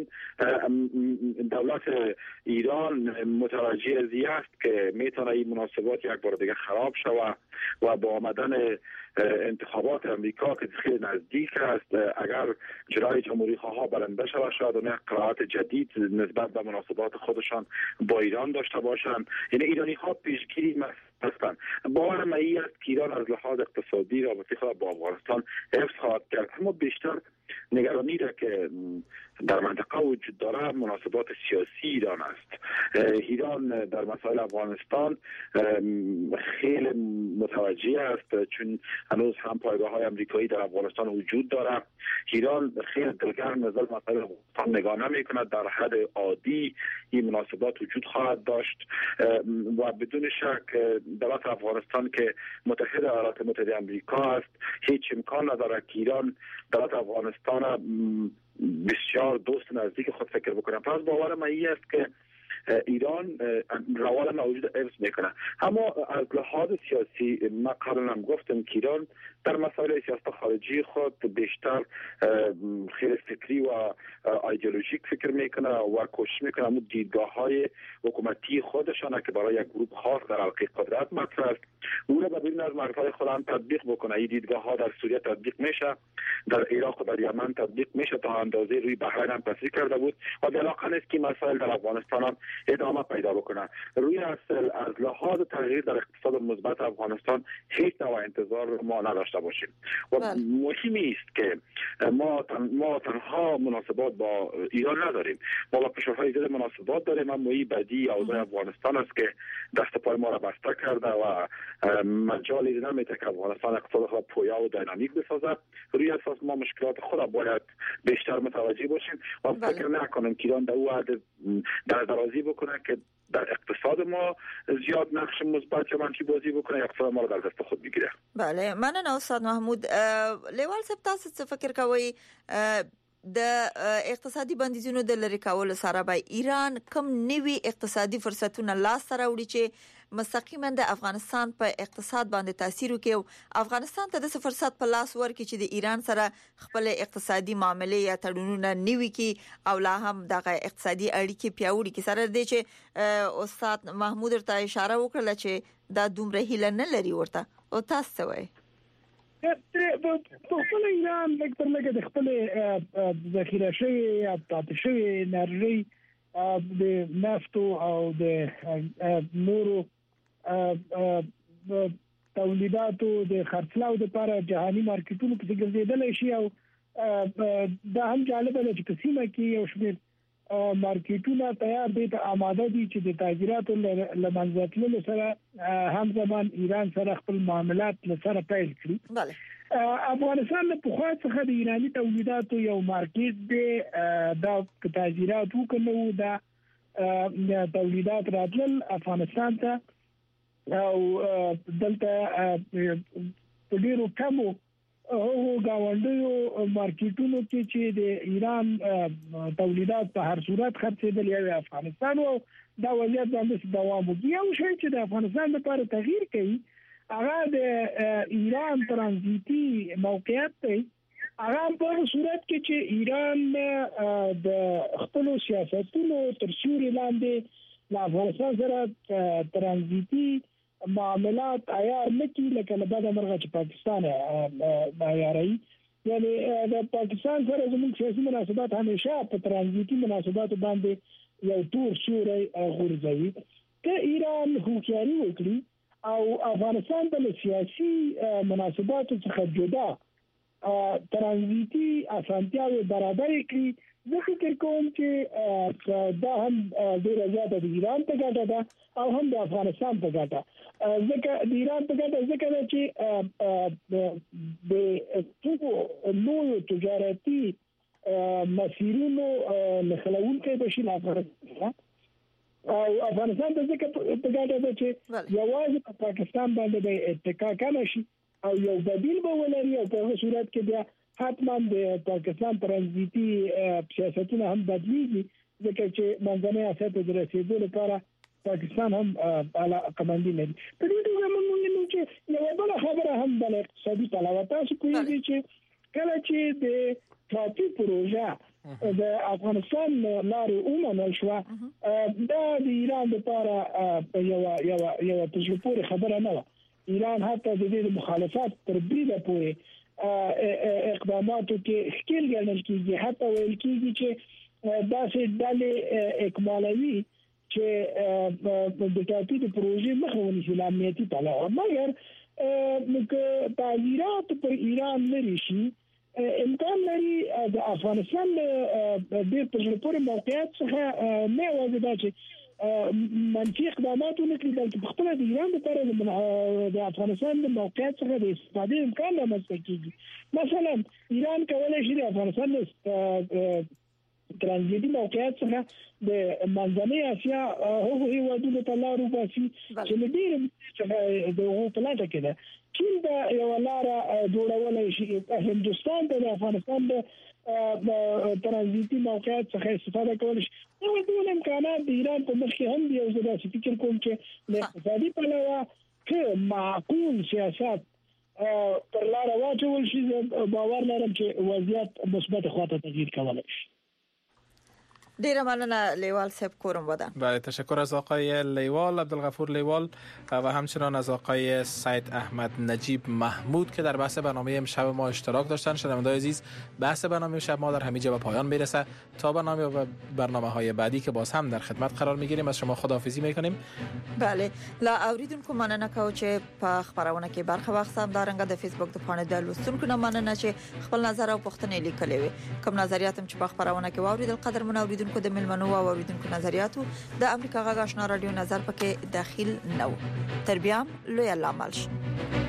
دولت ایران متوجه ازی است که میتونه این مناسبات یک بار دیگه خراب شود و با آمدن انتخابات امریکا که خیلی نزدیک است، اگر جناح جمهوری خواه برنده شود، شاید اون قرارات جدید نسبت به مناسبات خودشان با ایران داشته باشند. یعنی ایرانی ها پیشگیری هستند. باور من این است که ایران از لحاظ اقتصادی رابطه خود با افغانستان حفظ خواهد کرد. اما بیشتر نگرانی را که در منطقه وجود داره مناسبات سیاسی ایران است. ایران در مسائل افغانستان خیلی متوجه است، چون هنوز هم پایگاه های امریکایی در افغانستان وجود داره. ایران خیلی دلگرم نظر مسائل افغانستان نگاه نمی کند. در حد عادی این مناسبات وجود خواهد داشت و بدون شک دولت افغانستان که متحد ایالات متحده امریکا است، هیچ امکان نداره که ایران دولت افغانستان بسیار دوست نزدیک خود فکر بکنن. پس باورم این است که ایران روال موجود حفظ میکنه. اما از لحاظ سیاسی ما قبلا هم گفتم که ایران در مسائل سیاست خارجی خود بیشتر خیر فکری و ایدئولوژیک فکر میکنه و کوشش میکنه اون دیدگاه‌های حکومتی خودشان که برای یک گروه خاص در حلقه قدرت مطرح است اون را ببین از مرزهای خودم تطبیق بکنه. این دیدگاه‌ها در سوریه تطبیق میشه، در عراق و در یمن تطبیق میشه، تا اندازه روی بحرین هم تاثیر کرده بود و در علاقه نیست که مسائل در افغانستان هم ادامه پیدا بکنه. روی اصل از لحاظ تغییر در اقتصاد مثبت افغانستان هیچ نوع انتظار ما نداشته باشیم و مهمی است که ما تنها مناسبات با ایران نداریم، ما با کشورهای دیگه مناسبات داریم. اما این بدی اوضاع افغانستان است که دست پای ما را بسته کرده و مجالی نمیده که افغانستان اقتصاد خود پویا و دینامیک بسازد. روی اساس ما مشکلات خود باید بیشتر متوجه باشیم و فکر نکنیم که ایران در درازی بکنه که در اقتصاد ما زیاد نقش مثبت یا منفی بازی بکنه، اقتصاد ما رو در دست خود بگیره. بله، مننه استاد محمود. لیوال صاحب تاسو څه فکر کوئ د اقتصادي بندیزونو د لری کولو سره به ایران کم نوي اقتصادي فرصتونه لاس سره وړي چې مستقیما د افغانستان په اقتصاد باندې تاثیر وکړي او افغانستان ته د فرصت په لاس ورکړي چې د ایران سره خپل اقتصادي معاملې یا تړونونه نیوي کی او لا هم دغه اقتصادي اړیکې پیاوړي کی سره دی چې استاد محمود ورته اشاره وکړه چې دا دومره هیله نه لري ورته او تاسو وایي په خپل ایران لکه د خپل ذخیره شوی یا پاتې شوی انرژي د نفت او د نورو تولیداتو د خرڅلاو لپاره جهاني مارکیټونو کې ګرځیدل شي او دا هم جالب دی چې قسمه کې یو شمېر مارکیټونه تیار دي ته آماده دي چې د تاجراتو لمنځتلو سره هم زمان ایران سره خپل معاملات لسره پیل کړي. بله، افغانستان په خوا څخه د ایرانی تولیداتو یو مارکیټ دی، دا تاجرات وکړو دا تولیدات راتلل افغانستان ته او دلته په ډیرو کمو او گاونډیو مارکیټونو کې چې د ایران تولیدات په هر صورت خرڅېدل یا افغانستان او دا وضعیت باندې دوام وکړي. یو شی چې د افغانستان لپاره تغییر کوي هغه د ایران ترانزیتي موقعیت دی. هغه په صورت کې چې ایران د خپل سیاستونو تر سیوري لاندې له افغانستان سره ترانزیتي معاملات عیار نکی لکه لبدا مرغه چې پاکستان عیاري، یعنی د پاکستان سره زموږ سیاسي مناسبات همیشه په ترانزیتي مناسبات باندې یو تور سوري غورځوي. که ایران هوښیاري وکړي او افغانستان د سیاسي مناسباتو څخه جدا ترانزیتي اسانتیاوې برابر کړي، زه فکر کوم چې دا هم ډیره زیاته د ایران په ګټه ده او هم د افغانستان په ګټه. ځکه د ایران په ګټه ځکه چې د ټولو نوو تجارتي مسیرونو نښلونکی بشي له افغانستان او افغانستان ته ځکه په ګټه ده چې یوازې په پاکستان باندې به اتکا کم شي او یو بدیل به ولري او په هغه صورت کې بیا حتما د پاکستان ترانزیتي سیاستونه هم بدلیږي ځکه چې منځنۍ اسیا ته د رسیدو لپاره پاکستان هم اعلی قماندي لري. په دې ډول موږ چې یو بل خبره هم د اقتصادي پلوه تاسو کوي چې کله چې د ټاپي پروژه د افغانستان لارې ومنل شو دا د ایران لپاره یو تجربه خبره نه و. ایران حتی د دې مخالفت تر بریده پورې اقداماتو کې ښکیل ګڼل کېږي، حتی ویل کېږي چې داسې ډلې اکمالوي چې د ټاپي د پروژې مخه ونیسي له امنیتي پلوه. مګر که تعزیرات پر ایران لري شي امکان لري د افغانستان د تجربه موقعیت څخه نه یوازې دا چې منفي اقدامات ونکړي بلکې په خپل د ایران لپاره د افغانستان د موقعیت څخه د استفادې امکان رامنځته کیږي. مثلا ایران کولی شي د افغانستان د ترانزیتي موقعیت څخه د منځنۍ اسیا هغو هیوادونو ته لار وباسي چې له ډېرې څخه د هغو په لټه کې ده. چین د یوه لاره جوړولی شي، هندوستان د افغانستان د ترانزیتي موقعیت څخه استفاده کول شي نو ټول امکانات د ایران په مخ کې هم دی او زه دا فکر کوم چې له اقتصادي پلوه که معقول سیاست پر لار واچول شي باور لرم چې وضعیت مثبت خواته تغییر کولی شي. ډیره مننه لیوال صاحب کورم ودا. بله تشکر از آقای لیوال عبدالغفور لیوال و همچنان از آقای سید احمد نجیب محمود که در بحث برنامه امشب ما اشتراک داشتن. شنوندگان عزیز بحث برنامه امشب ما در همینجا به پایان میرسه. تا برنامه‌های بعدی که باز هم در خدمت قرار میگیریم از شما خداحافظی میکنیم. بله لا اوریدونکو مننه کوم چې په خبرونه کې برخه واخیستم دا رنګ د فیسبوک د پاڼې د لوستونکو نه مننه چې خپل نظر او پوښتنې لیکلې وي. کوم نظریاتم چې په خبرونه کې واوریدل قدر منوریدونکو د ملمنو او اوریدونکو نظریاتو د امریکا غږ آشنا رادیو نظر پکې داخل نو. تر بیا لوی الله مالش.